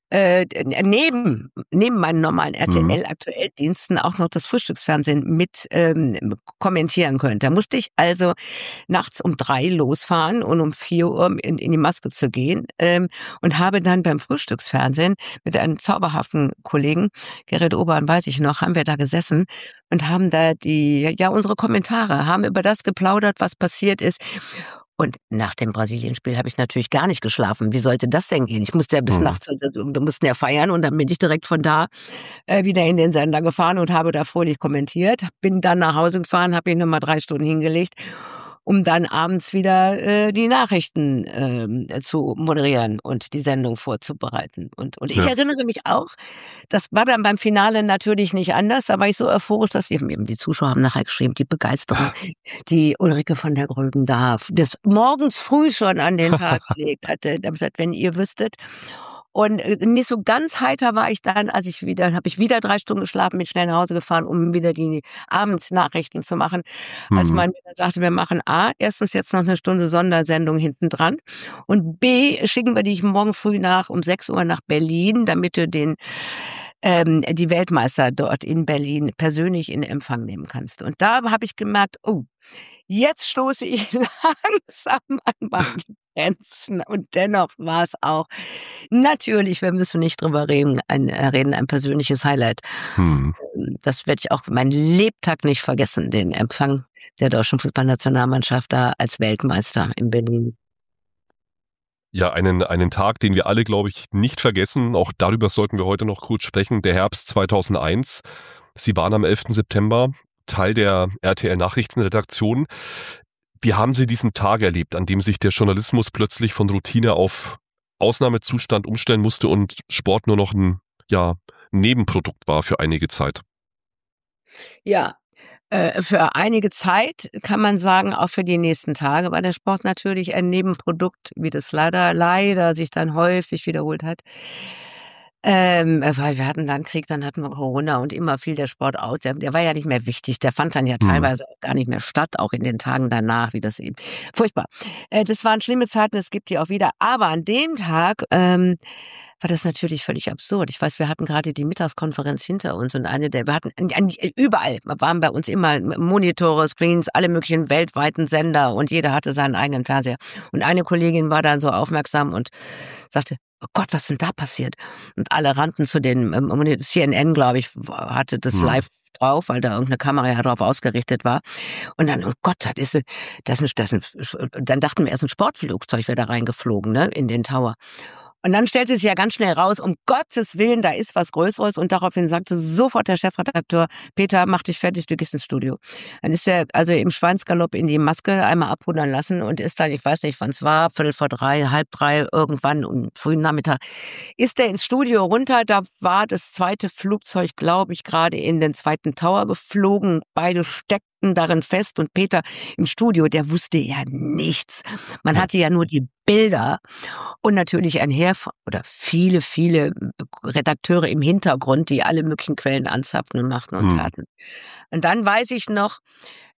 neben meinen normalen RTL-Aktuelldiensten auch noch das Frühstücksfernsehen mit kommentieren könnte. Da musste ich also nachts um 3 losfahren und um 4 Uhr in die Maske zu gehen und habe dann beim Frühstücksfernsehen mit einem zauberhaften Kollegen, Gerrit Obern, weiß ich noch, haben wir da gesessen und haben da unsere Kommentare, haben über das geplaudert, was passiert ist. Und nach dem Brasilien-Spiel habe ich natürlich gar nicht geschlafen. Wie sollte das denn gehen? Ich musste ja bis nachts, wir mussten ja feiern und dann bin ich direkt von da wieder in den Sender gefahren und habe da fröhlich kommentiert. Bin dann nach Hause gefahren, habe ihn nochmal 3 Stunden hingelegt, um dann abends wieder die Nachrichten zu moderieren und die Sendung vorzubereiten. Und ich erinnere mich auch, das war dann beim Finale natürlich nicht anders, da war ich so euphorisch, dass eben die Zuschauer haben nachher geschrieben, die Begeisterung, die Ulrike von der Gröben da des morgens früh schon an den Tag gelegt hatte, wenn ihr wüsstet. Und nicht so ganz heiter war ich dann, habe ich wieder 3 Stunden geschlafen, bin schnell nach Hause gefahren, um wieder die Abendsnachrichten zu machen. Als mein Mann sagte, wir machen erstens jetzt noch eine Stunde Sondersendung hinten dran und B, schicken wir dich morgen früh um 6 Uhr nach Berlin, damit du die Weltmeister dort in Berlin persönlich in Empfang nehmen kannst. Und da habe ich gemerkt, jetzt stoße ich langsam an meine Grenzen. Und dennoch war es auch natürlich, wir müssen nicht drüber reden, ein persönliches Highlight. Das werde ich auch meinen Lebtag nicht vergessen, den Empfang der deutschen Fußballnationalmannschaft da als Weltmeister in Berlin. Ja, einen Tag, den wir alle, glaube ich, nicht vergessen. Auch darüber sollten wir heute noch kurz sprechen. Der Herbst 2001. Sie waren am 11. September Teil der RTL-Nachrichtenredaktion. Wie haben Sie diesen Tag erlebt, an dem sich der Journalismus plötzlich von Routine auf Ausnahmezustand umstellen musste und Sport nur noch ein Nebenprodukt war für einige Zeit? Ja, für einige Zeit kann man sagen, auch für die nächsten Tage war der Sport natürlich ein Nebenprodukt, wie das leider sich dann häufig wiederholt hat. Weil wir hatten dann Krieg, dann hatten wir Corona und immer fiel der Sport aus. Der war ja nicht mehr wichtig. Der fand dann ja teilweise auch gar nicht mehr statt, auch in den Tagen danach, wie das eben. Furchtbar. Das waren schlimme Zeiten, es gibt die auch wieder. Aber an dem Tag war das natürlich völlig absurd. Ich weiß, wir hatten gerade die Mittagskonferenz hinter uns und wir hatten überall, waren bei uns immer Monitore, Screens, alle möglichen weltweiten Sender und jeder hatte seinen eigenen Fernseher. Und eine Kollegin war dann so aufmerksam und sagte, oh Gott, was ist denn da passiert? Und alle rannten zu den, CNN, glaube ich, hatte das live drauf, weil da irgendeine Kamera ja drauf ausgerichtet war. Und dann, oh Gott, dann dachten wir erst ein Sportflugzeug wäre da reingeflogen, ne, in den Tower. Und dann stellte sich ja ganz schnell raus, um Gottes Willen, da ist was Größeres. Und daraufhin sagte sofort der Chefredakteur, Peter, mach dich fertig, du gehst ins Studio. Dann ist er also im Schweinsgalopp in die Maske einmal abpudern lassen und ist dann, ich weiß nicht, wann es war, 2:45, 2:30, irgendwann um frühen Nachmittag, ist er ins Studio runter. Da war das zweite Flugzeug, glaube ich, gerade in den 2. Tower geflogen. Beide steckten darin fest und Peter im Studio, der wusste ja nichts. Man hatte ja nur die Bilder und natürlich ein Heer oder viele Redakteure im Hintergrund, die alle möglichen Quellen anzapften und machten und taten. Und dann weiß ich noch,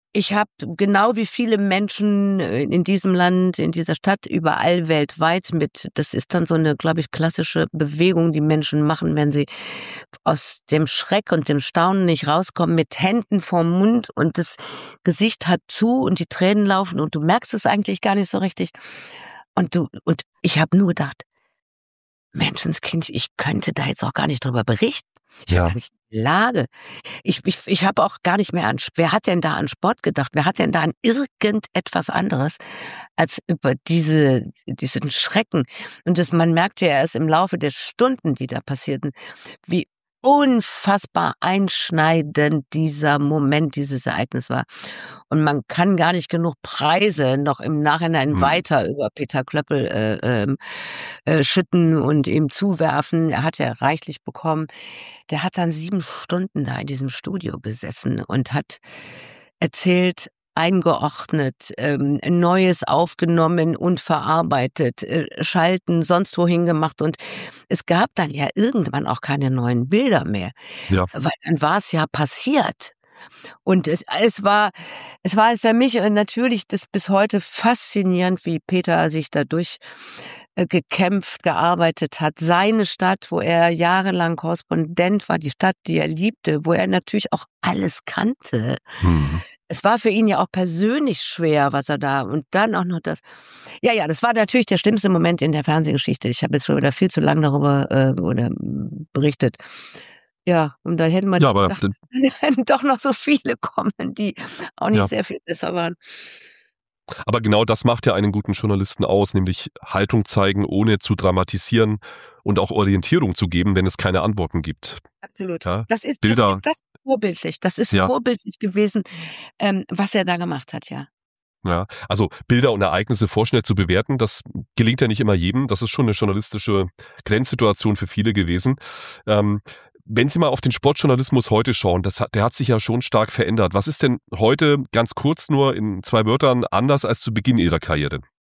Ich habe genau wie viele Menschen in diesem Land, in dieser Stadt, überall weltweit das ist dann so eine, glaube ich, klassische Bewegung, die Menschen machen, wenn sie aus dem Schreck und dem Staunen nicht rauskommen, mit Händen vorm Mund und das Gesicht halb zu und die Tränen laufen und du merkst es eigentlich gar nicht so richtig. Und ich habe nur gedacht, Menschenskind, ich könnte da jetzt auch gar nicht drüber berichten. Ich war gar nicht in der Lage. Ich habe auch gar nicht mehr wer hat denn da an Sport gedacht? Wer hat denn da an irgendetwas anderes als über diesen Schrecken? Und man merkte ja erst im Laufe der Stunden, die da passierten, wie unfassbar einschneidend dieser Moment, dieses Ereignis war. Und man kann gar nicht genug Preise noch im Nachhinein weiter über Peter Klöppel schütten und ihm zuwerfen. Er hat ja reichlich bekommen. Der hat dann 7 Stunden da in diesem Studio gesessen und hat erzählt, eingeordnet, Neues aufgenommen und verarbeitet, Schalten sonst wohin gemacht und es gab dann ja irgendwann auch keine neuen Bilder mehr, weil dann war es ja passiert. Und es war für mich natürlich das bis heute faszinierend, wie Peter sich dadurch gekämpft, gearbeitet hat. Seine Stadt, wo er jahrelang Korrespondent war, die Stadt, die er liebte, wo er natürlich auch alles kannte. Es war für ihn ja auch persönlich schwer, was er da und dann auch noch das. Ja, das war natürlich der schlimmste Moment in der Fernsehgeschichte. Ich habe jetzt schon wieder viel zu lange darüber berichtet. Ja, und da hätten wir gedacht, doch noch so viele kommen, die auch nicht sehr viel besser waren. Aber genau das macht ja einen guten Journalisten aus, nämlich Haltung zeigen, ohne zu dramatisieren und auch Orientierung zu geben, wenn es keine Antworten gibt. Absolut. Ja, Das ist vorbildlich. Das ist vorbildlich gewesen, was er da gemacht hat, ja. Ja, also Bilder und Ereignisse vorschnell zu bewerten, das gelingt ja nicht immer jedem. Das ist schon eine journalistische Grenzsituation für viele gewesen. Wenn Sie mal auf den Sportjournalismus heute schauen, der hat sich ja schon stark verändert. Was ist denn heute, ganz kurz nur in 2 Wörtern, anders als zu Beginn Ihrer Karriere?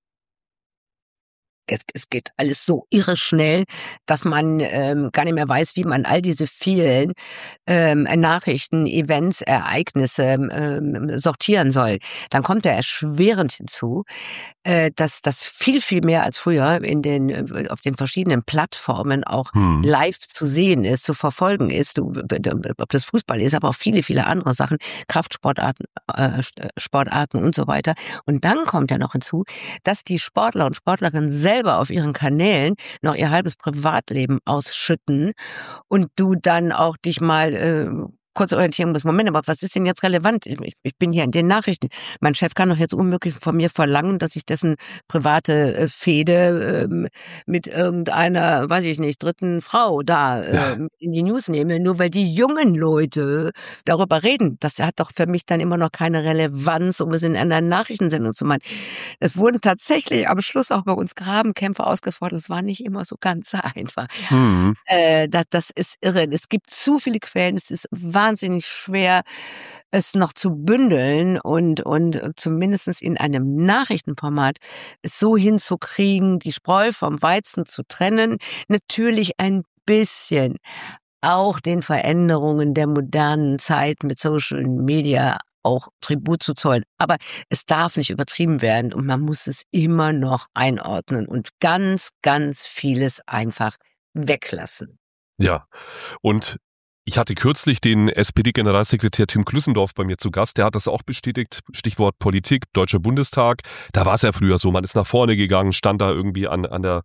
Es geht alles so irre schnell, dass man gar nicht mehr weiß, wie man all diese vielen Nachrichten, Events, Ereignisse sortieren soll. Dann kommt ja erschwerend hinzu, dass das viel, viel mehr als früher auf den verschiedenen Plattformen auch live zu sehen ist, zu verfolgen ist. Ob das Fußball ist, aber auch viele, viele andere Sachen, Kraftsportarten, Sportarten und so weiter. Und dann kommt ja noch hinzu, dass die Sportler und Sportlerinnen selber auf ihren Kanälen noch ihr halbes Privatleben ausschütten und du dann auch dich mal kurze Orientierung bis Moment, aber was ist denn jetzt relevant? Ich bin hier in den Nachrichten. Mein Chef kann doch jetzt unmöglich von mir verlangen, dass ich dessen private Fehde mit irgendeiner, weiß ich nicht, dritten Frau da in die News nehme, nur weil die jungen Leute darüber reden. Das hat doch für mich dann immer noch keine Relevanz, um es in einer Nachrichtensendung zu machen. Es wurden tatsächlich am Schluss auch bei uns Grabenkämpfe ausgefordert. Es war nicht immer so ganz einfach. Das ist irre. Es gibt zu viele Quellen. Es ist wahnsinnig schwer, es noch zu bündeln und zumindest in einem Nachrichtenformat es so hinzukriegen, die Spreu vom Weizen zu trennen. Natürlich ein bisschen auch den Veränderungen der modernen Zeit mit Social Media auch Tribut zu zollen. Aber es darf nicht übertrieben werden und man muss es immer noch einordnen und ganz, ganz vieles einfach weglassen. Ja, und ich hatte kürzlich den SPD-Generalsekretär Tim Klüssendorf bei mir zu Gast. Der hat das auch bestätigt. Stichwort Politik, Deutscher Bundestag. Da war es ja früher so. Man ist nach vorne gegangen, stand da irgendwie an der,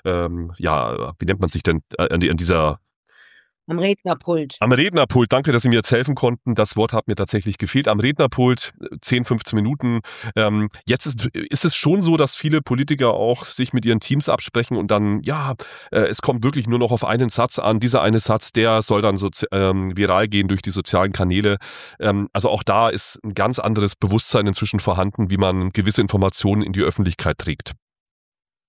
wie nennt man sich denn, an dieser... Am Rednerpult. Am Rednerpult, danke, dass Sie mir jetzt helfen konnten. Das Wort hat mir tatsächlich gefehlt. Am Rednerpult 10, 15 Minuten. Jetzt ist es schon so, dass viele Politiker auch sich mit ihren Teams absprechen und dann, es kommt wirklich nur noch auf einen Satz an. Dieser eine Satz, der soll dann so viral gehen durch die sozialen Kanäle. Also auch da ist ein ganz anderes Bewusstsein inzwischen vorhanden, wie man gewisse Informationen in die Öffentlichkeit trägt.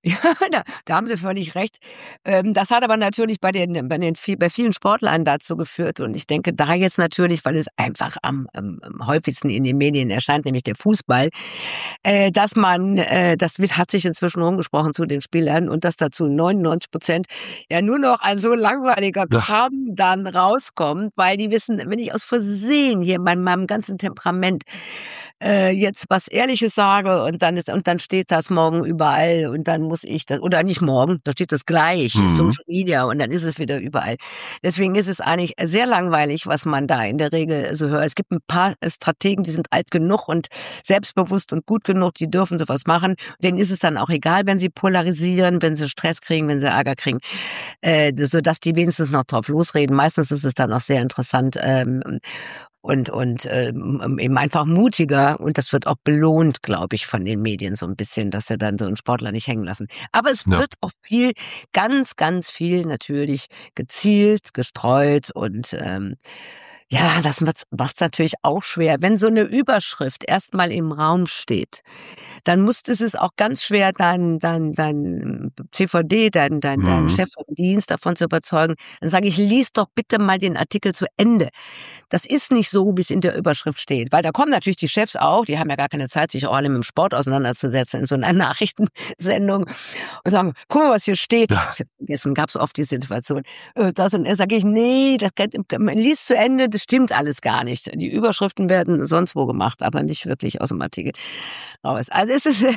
Ja, da haben Sie völlig recht. Das hat aber natürlich bei vielen Sportlern dazu geführt. Und ich denke, da jetzt natürlich, weil es einfach am häufigsten in den Medien erscheint, nämlich der Fußball, dass man, das hat sich inzwischen rumgesprochen zu den Spielern und dass dazu 99% ja nur noch ein so langweiliger Kram dann rauskommt, weil die wissen, wenn ich aus Versehen hier bei meinem ganzen Temperament jetzt was Ehrliches sage und dann steht das morgen überall und dann muss ich das, oder nicht morgen, da steht das gleich, Social Media und dann ist es wieder überall. Deswegen ist es eigentlich sehr langweilig, was man da in der Regel so hört. Es gibt ein paar Strategen, die sind alt genug und selbstbewusst und gut genug, die dürfen sowas machen. Denen ist es dann auch egal, wenn sie polarisieren, wenn sie Stress kriegen, wenn sie Ärger kriegen, sodass die wenigstens noch drauf losreden. Meistens ist es dann auch sehr interessant, und eben einfach mutiger und das wird auch belohnt, glaube ich, von den Medien so ein bisschen, dass sie dann so einen Sportler nicht hängen lassen. Aber es wird auch viel, ganz, ganz viel natürlich gezielt, gestreut und ja, das macht's natürlich auch schwer. Wenn so eine Überschrift erstmal im Raum steht, dann ist es auch ganz schwer, dein CVD, dein Chef vom Dienst davon zu überzeugen. Dann sage ich, lies doch bitte mal den Artikel zu Ende. Das ist nicht so, wie es in der Überschrift steht. Weil da kommen natürlich die Chefs auch, die haben ja gar keine Zeit, sich auch alle mit dem Sport auseinanderzusetzen in so einer Nachrichtensendung und sagen, guck mal, was hier steht. Vergessen, gab es oft die Situation. Das und sage ich, nee, man liest zu Ende, das stimmt alles gar nicht. Die Überschriften werden sonst wo gemacht, aber nicht wirklich aus dem Artikel raus. Also es ist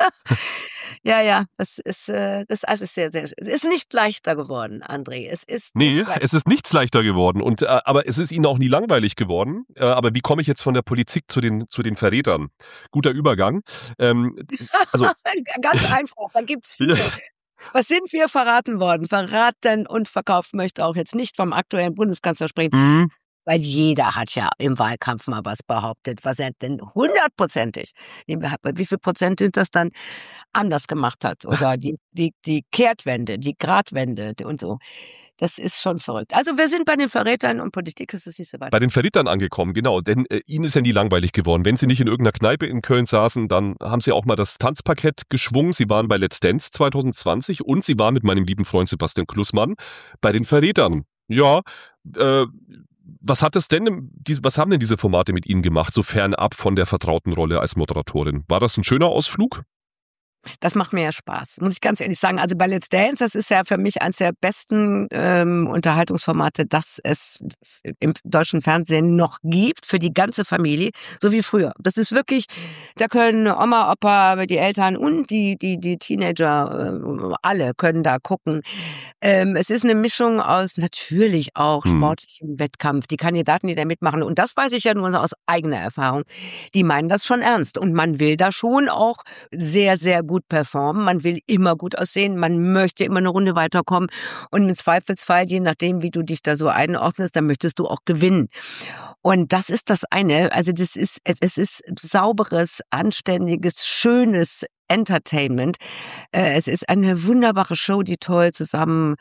das ist alles sehr, sehr, es ist nicht leichter geworden, André. Es ist nichts leichter geworden. Und aber es ist Ihnen auch nie langweilig geworden. Aber wie komme ich jetzt von der Politik zu den Verrätern? Guter Übergang. Also ganz einfach, da gibt's viele. Was sind wir verraten worden? Verraten und verkauft, möchte auch jetzt nicht vom aktuellen Bundeskanzler sprechen. Weil jeder hat ja im Wahlkampf mal was behauptet, was er denn 100%ig, wie viel Prozent sind das dann anders gemacht hat? Oder die Kehrtwende, die Gradwende und so. Das ist schon verrückt. Also wir sind bei den Verrätern und Politik ist es nicht so weit. Bei den Verrätern angekommen, genau. Denn Ihnen ist ja nie langweilig geworden. Wenn Sie nicht in irgendeiner Kneipe in Köln saßen, dann haben Sie auch mal das Tanzparkett geschwungen. Sie waren bei Let's Dance 2020 und Sie waren mit meinem lieben Freund Sebastian Klussmann bei den Verrätern. Ja, was haben denn diese Formate mit Ihnen gemacht, so fernab von der vertrauten Rolle als Moderatorin? War das ein schöner Ausflug? Das macht mir ja Spaß, muss ich ganz ehrlich sagen. Also bei Let's Dance, das ist ja für mich eines der besten Unterhaltungsformate, das es im deutschen Fernsehen noch gibt, für die ganze Familie, so wie früher. Das ist wirklich, da können Oma, Opa, die Eltern und die Teenager, alle können da gucken. Es ist eine Mischung aus natürlich auch sportlichem Wettkampf, die Kandidaten, die da mitmachen. Und das weiß ich ja nur aus eigener Erfahrung. Die meinen das schon ernst und man will da schon auch sehr, sehr gut performen, man will immer gut aussehen, man möchte immer eine Runde weiterkommen und im Zweifelsfall, je nachdem, wie du dich da so einordnest, dann möchtest du auch gewinnen. Und das ist das eine, also es ist sauberes, anständiges, schönes Entertainment. Es ist eine wunderbare Show, die toll zusammen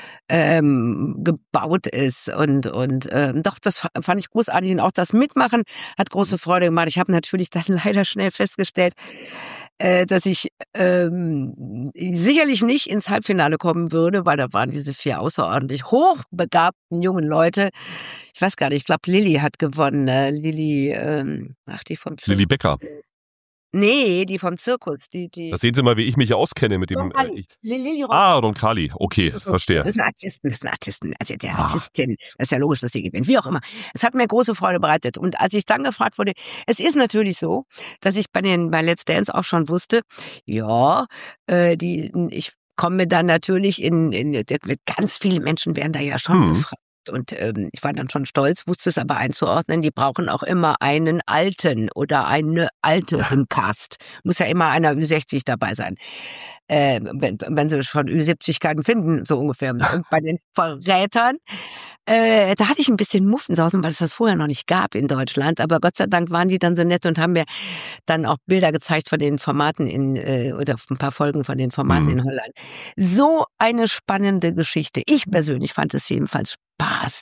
gebaut ist und doch, das fand ich großartig und auch das Mitmachen hat große Freude gemacht. Ich habe natürlich dann leider schnell festgestellt, dass ich sicherlich nicht ins Halbfinale kommen würde, weil da waren diese 4 außerordentlich hochbegabten jungen Leute. Ich weiß gar nicht, ich glaube Lilly hat gewonnen. Lilly, die vom Zirkus. Lilly Becker. Nee, die vom Zirkus. Da sehen Sie mal, wie ich mich auskenne mit dem... Roncalli. Okay, das verstehe. Das ist eine Artistin. Also der Artistin. Das ist ja logisch, dass sie gewinnt. Wie auch immer. Es hat mir große Freude bereitet. Und als ich dann gefragt wurde, es ist natürlich so, dass ich bei Let's Dance auch schon wusste, ja, ich komme dann natürlich ganz viele Menschen werden da ja schon gefragt. Und ich war dann schon stolz, wusste es aber einzuordnen, die brauchen auch immer einen Alten oder eine Alte im Cast. Muss ja immer einer Ü60 dabei sein. Wenn sie schon Ü70 keinen finden, so ungefähr. Und bei den Verrätern, da hatte ich ein bisschen Muffensausen, weil es das vorher noch nicht gab in Deutschland. Aber Gott sei Dank waren die dann so nett und haben mir dann auch Bilder gezeigt von den Formaten oder ein paar Folgen von den Formaten in Holland. So eine spannende Geschichte. Ich persönlich fand es jedenfalls Spaß,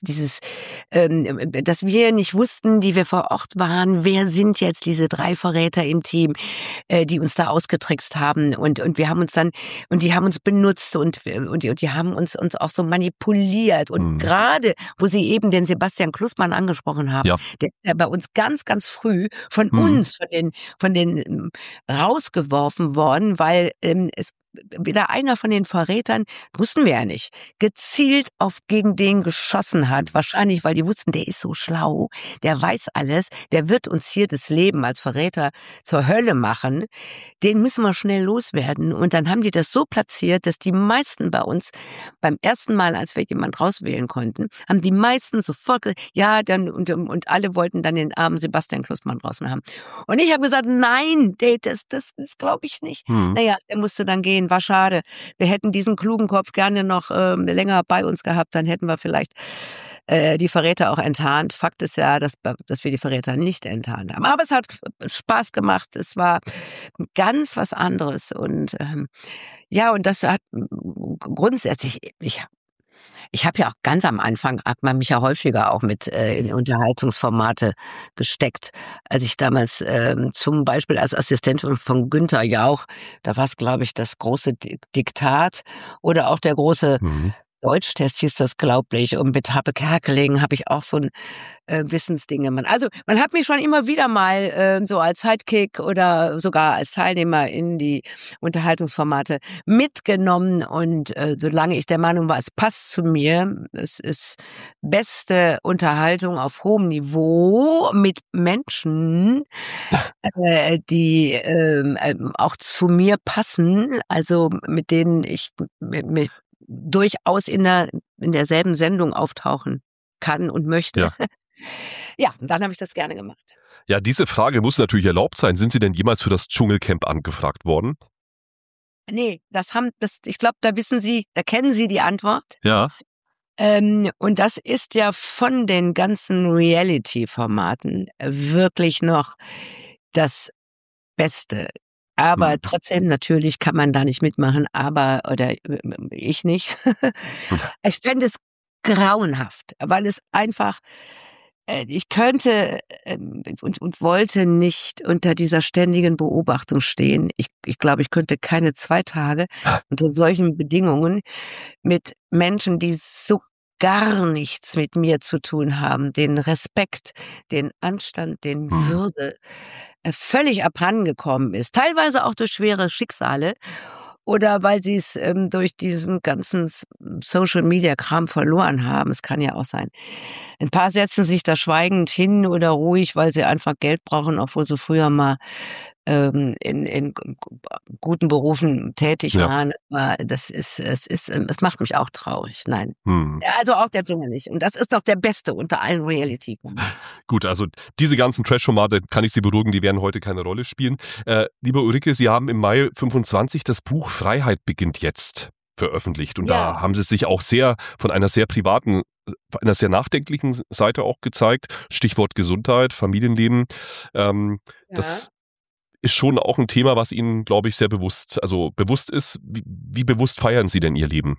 dass wir nicht wussten, die wir vor Ort waren, wer sind jetzt diese 3 Verräter im Team, die uns da ausgetrickst haben und wir haben uns dann, und die haben uns benutzt und die haben uns auch so manipuliert und gerade, wo Sie eben den Sebastian Klussmann angesprochen haben, der ist ja bei uns ganz, ganz früh von uns, von den rausgeworfen worden, weil es wieder einer von den Verrätern, wussten wir ja nicht, gezielt gegen den geschossen hat. Wahrscheinlich, weil die wussten, der ist so schlau, der weiß alles, der wird uns hier das Leben als Verräter zur Hölle machen. Den müssen wir schnell loswerden. Und dann haben die das so platziert, dass die meisten bei uns beim ersten Mal, als wir jemand rauswählen konnten, haben die meisten sofort gesagt, ja, dann und alle wollten dann den armen Sebastian Klussmann draußen haben. Und ich habe gesagt, nein, das glaube ich nicht. Naja, der musste dann gehen. War schade. Wir hätten diesen klugen Kopf gerne noch länger bei uns gehabt, dann hätten wir vielleicht die Verräter auch enttarnt. Fakt ist ja, dass wir die Verräter nicht enttarnt haben. Aber es hat Spaß gemacht. Es war ganz was anderes. Und und das hat grundsätzlich, ich habe ja auch ganz am Anfang, hat man mich ja häufiger auch mit in Unterhaltungsformate gesteckt. Als ich damals zum Beispiel als Assistentin von Günther Jauch, da war es, glaube ich, das große Diktat oder auch der große Deutschtest hieß das, glaube ich. Und mit Habe Kerkeling habe ich auch so ein Wissensding gemacht. Also man hat mich schon immer wieder mal so als Sidekick oder sogar als Teilnehmer in die Unterhaltungsformate mitgenommen. Und solange ich der Meinung war, es passt zu mir, es ist beste Unterhaltung auf hohem Niveau mit Menschen, die auch zu mir passen, also mit denen ich mit durchaus in derselben Sendung auftauchen kann und möchte. Ja. Ja, dann habe ich das gerne gemacht. Ja, diese Frage muss natürlich erlaubt sein. Sind Sie denn jemals für das Dschungelcamp angefragt worden? Nee, ich glaube, da kennen Sie die Antwort. Ja. Und das ist ja von den ganzen Reality-Formaten wirklich noch das Beste. Aber trotzdem, natürlich kann man da nicht mitmachen, oder ich nicht. Ich fände es grauenhaft, weil es einfach, ich könnte und wollte nicht unter dieser ständigen Beobachtung stehen. Ich glaube, ich könnte keine 2 Tage unter solchen Bedingungen mit Menschen, die so gar nichts mit mir zu tun haben, den Respekt, den Anstand, den Würde völlig abhandengekommen ist. Teilweise auch durch schwere Schicksale oder weil sie es durch diesen ganzen Social-Media-Kram verloren haben. Es kann ja auch sein. Ein paar setzen sich da schweigend hin oder ruhig, weil sie einfach Geld brauchen, obwohl sie früher mal in guten Berufen tätig waren. Aber es macht mich auch traurig. Nein. Also auch der Dschungel nicht. Und das ist doch der Beste unter allen Reality. Gut, also diese ganzen Trash-Formate, kann ich Sie beruhigen, die werden heute keine Rolle spielen. Liebe Ulrike, Sie haben im Mai 25 das Buch Freiheit beginnt jetzt veröffentlicht. Und da haben Sie sich auch von einer sehr privaten, einer sehr nachdenklichen Seite auch gezeigt. Stichwort Gesundheit, Familienleben. Das ist schon auch ein Thema, was Ihnen, glaube ich, sehr bewusst ist. Wie bewusst feiern Sie denn Ihr Leben?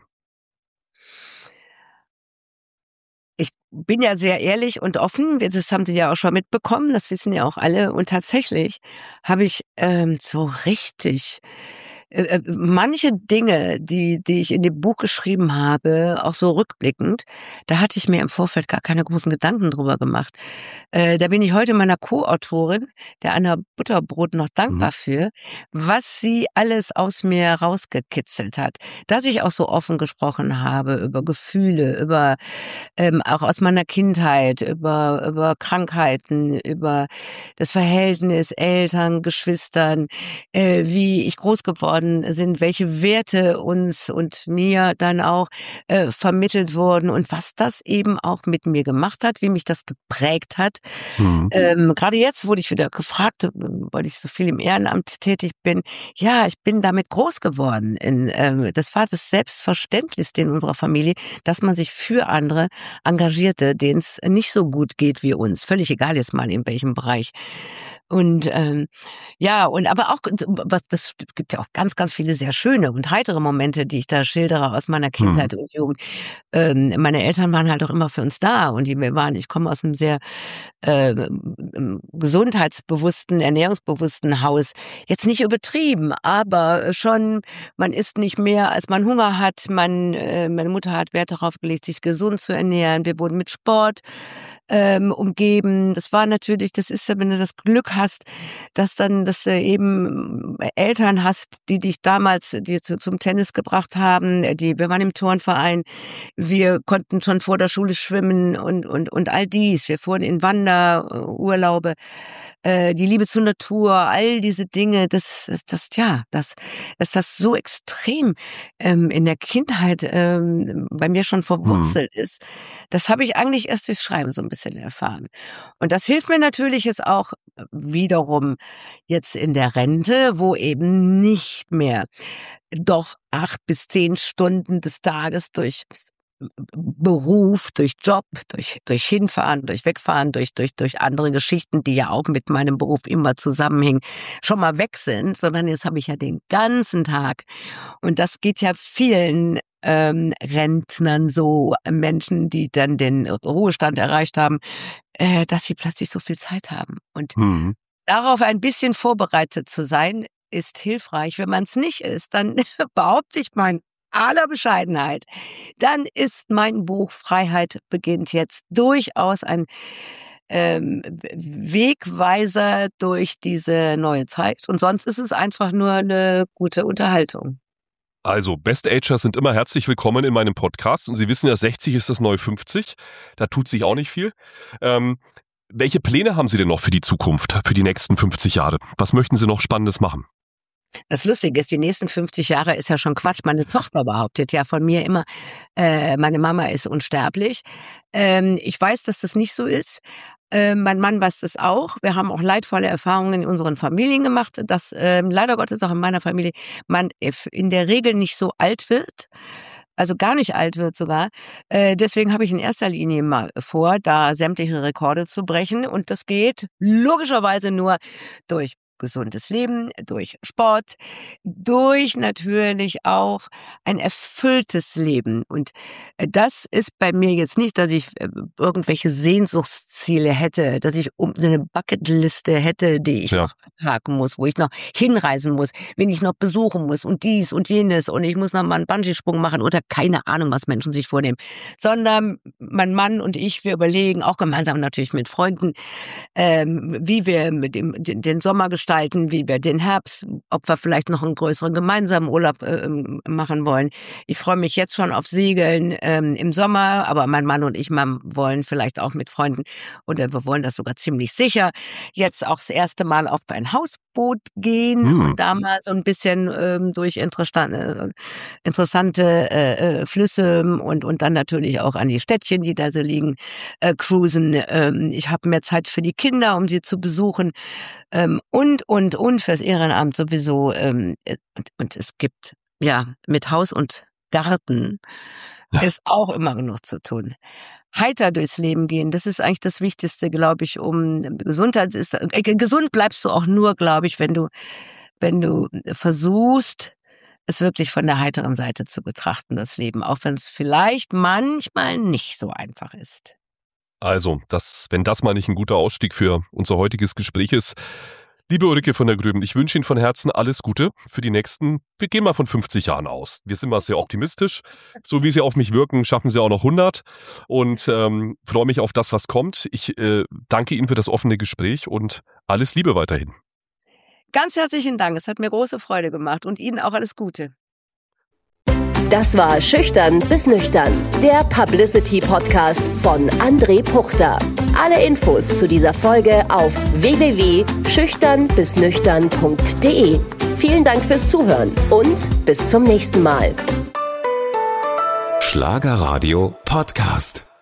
Ich bin ja sehr ehrlich und offen, das haben Sie ja auch schon mitbekommen, das wissen ja auch alle. Und tatsächlich habe ich so richtig manche Dinge, die ich in dem Buch geschrieben habe, auch so rückblickend, da hatte ich mir im Vorfeld gar keine großen Gedanken drüber gemacht. Da bin ich heute meiner Co-Autorin, der Anna Butterbrot, noch dankbar für, was sie alles aus mir rausgekitzelt hat. Dass ich auch so offen gesprochen habe über Gefühle, über auch aus meiner Kindheit, über Krankheiten, über das Verhältnis Eltern, Geschwistern, wie ich groß geworden sind, welche Werte uns und mir dann auch vermittelt wurden und was das eben auch mit mir gemacht hat, wie mich das geprägt hat. Gerade jetzt wurde ich wieder gefragt, weil ich so viel im Ehrenamt tätig bin. Ja, ich bin damit groß geworden. Das war das Selbstverständlichste in unserer Familie, dass man sich für andere engagierte, denen es nicht so gut geht wie uns. Völlig egal jetzt mal in welchem Bereich. Und aber auch, es gibt ja auch ganz ganz, ganz viele sehr schöne und heitere Momente, die ich da schildere aus meiner Kindheit und Jugend. Meine Eltern waren halt auch immer für uns da und ich komme aus einem sehr gesundheitsbewussten, ernährungsbewussten Haus. Jetzt nicht übertrieben, aber schon, man isst nicht mehr, als man Hunger hat. Meine Mutter hat Wert darauf gelegt, sich gesund zu ernähren. Wir wurden mit Sport umgeben. Das ist ja, wenn du das Glück hast, dass du eben Eltern hast, die dich damals zum Tennis gebracht haben. Wir waren im Turnverein. Wir konnten schon vor der Schule schwimmen und all dies. Wir fuhren in Wanderurlaube. Die Liebe zur Natur, all diese Dinge, dass das so extrem in der Kindheit bei mir schon verwurzelt ist. Das habe ich eigentlich erst durchs Schreiben so ein bisschen erfahren. Und das hilft mir natürlich jetzt auch wiederum jetzt in der Rente, wo eben nicht mehr doch 8 bis 10 Stunden des Tages durch Beruf, durch Job, durch Hinfahren, durch Wegfahren, durch andere Geschichten, die ja auch mit meinem Beruf immer zusammenhängen, schon mal weg sind, sondern jetzt habe ich ja den ganzen Tag. Und das geht ja vielen Rentnern so, Menschen, die dann den Ruhestand erreicht haben, dass sie plötzlich so viel Zeit haben. Und darauf ein bisschen vorbereitet zu sein, ist hilfreich. Wenn man es nicht ist, dann behaupte ich mal aller Bescheidenheit, dann ist mein Buch Freiheit beginnt jetzt durchaus ein Wegweiser durch diese neue Zeit. Und sonst ist es einfach nur eine gute Unterhaltung. Also, Best-Ager sind immer herzlich willkommen in meinem Podcast. Und Sie wissen ja, 60 ist das neue 50. Da tut sich auch nicht viel. Welche Pläne haben Sie denn noch für die Zukunft, für die nächsten 50 Jahre? Was möchten Sie noch Spannendes machen? Das Lustige ist, die nächsten 50 Jahre ist ja schon Quatsch. Meine Tochter behauptet ja von mir immer, meine Mama ist unsterblich. Ich weiß, dass das nicht so ist. Mein Mann weiß das auch. Wir haben auch leidvolle Erfahrungen in unseren Familien gemacht, dass leider Gottes auch in meiner Familie man in der Regel nicht so alt wird. Also gar nicht alt wird sogar. Deswegen habe ich in erster Linie mal vor, da sämtliche Rekorde zu brechen. Und das geht logischerweise nur durch gesundes Leben, durch Sport, durch natürlich auch ein erfülltes Leben. Und das ist bei mir jetzt nicht, dass ich irgendwelche Sehnsuchtsziele hätte, dass ich eine Bucketliste hätte, die ich noch abhaken muss, wo ich noch hinreisen muss, wen ich noch besuchen muss und dies und jenes und ich muss noch mal einen Bungee-Sprung machen oder keine Ahnung, was Menschen sich vornehmen. Sondern mein Mann und ich, wir überlegen, auch gemeinsam natürlich mit Freunden, wie wir mit den Sommer gestalten, wie wir den Herbst, ob wir vielleicht noch einen größeren gemeinsamen Urlaub machen wollen. Ich freue mich jetzt schon auf Segeln im Sommer, aber mein Mann und ich wollen vielleicht auch mit Freunden, oder wir wollen das sogar ziemlich sicher, jetzt auch das erste Mal auf ein Hausboot gehen und da mal so ein bisschen durch interessante Flüsse und dann natürlich auch an die Städtchen, die da so liegen, cruisen. Ich habe mehr Zeit für die Kinder, um sie zu besuchen und fürs Ehrenamt sowieso. Und es gibt, ja, mit Haus und Garten ist auch immer genug zu tun. Heiter durchs Leben gehen, das ist eigentlich das Wichtigste, glaube ich, gesund bleibst du auch nur, glaube ich, wenn du versuchst, es wirklich von der heiteren Seite zu betrachten, das Leben, auch wenn es vielleicht manchmal nicht so einfach ist. Also, wenn das mal nicht ein guter Ausstieg für unser heutiges Gespräch ist. Liebe Ulrike von der Gröben, ich wünsche Ihnen von Herzen alles Gute für die nächsten, wir gehen mal von 50 Jahren aus. Wir sind mal sehr optimistisch. So wie Sie auf mich wirken, schaffen Sie auch noch 100 und freue mich auf das, was kommt. Ich danke Ihnen für das offene Gespräch und alles Liebe weiterhin. Ganz herzlichen Dank, es hat mir große Freude gemacht und Ihnen auch alles Gute. Das war Schüchtern bis Nüchtern, der Publicity-Podcast von André Puchter. Alle Infos zu dieser Folge auf www.schüchternbisnüchtern.de. Vielen Dank fürs Zuhören und bis zum nächsten Mal. Schlagerradio Podcast.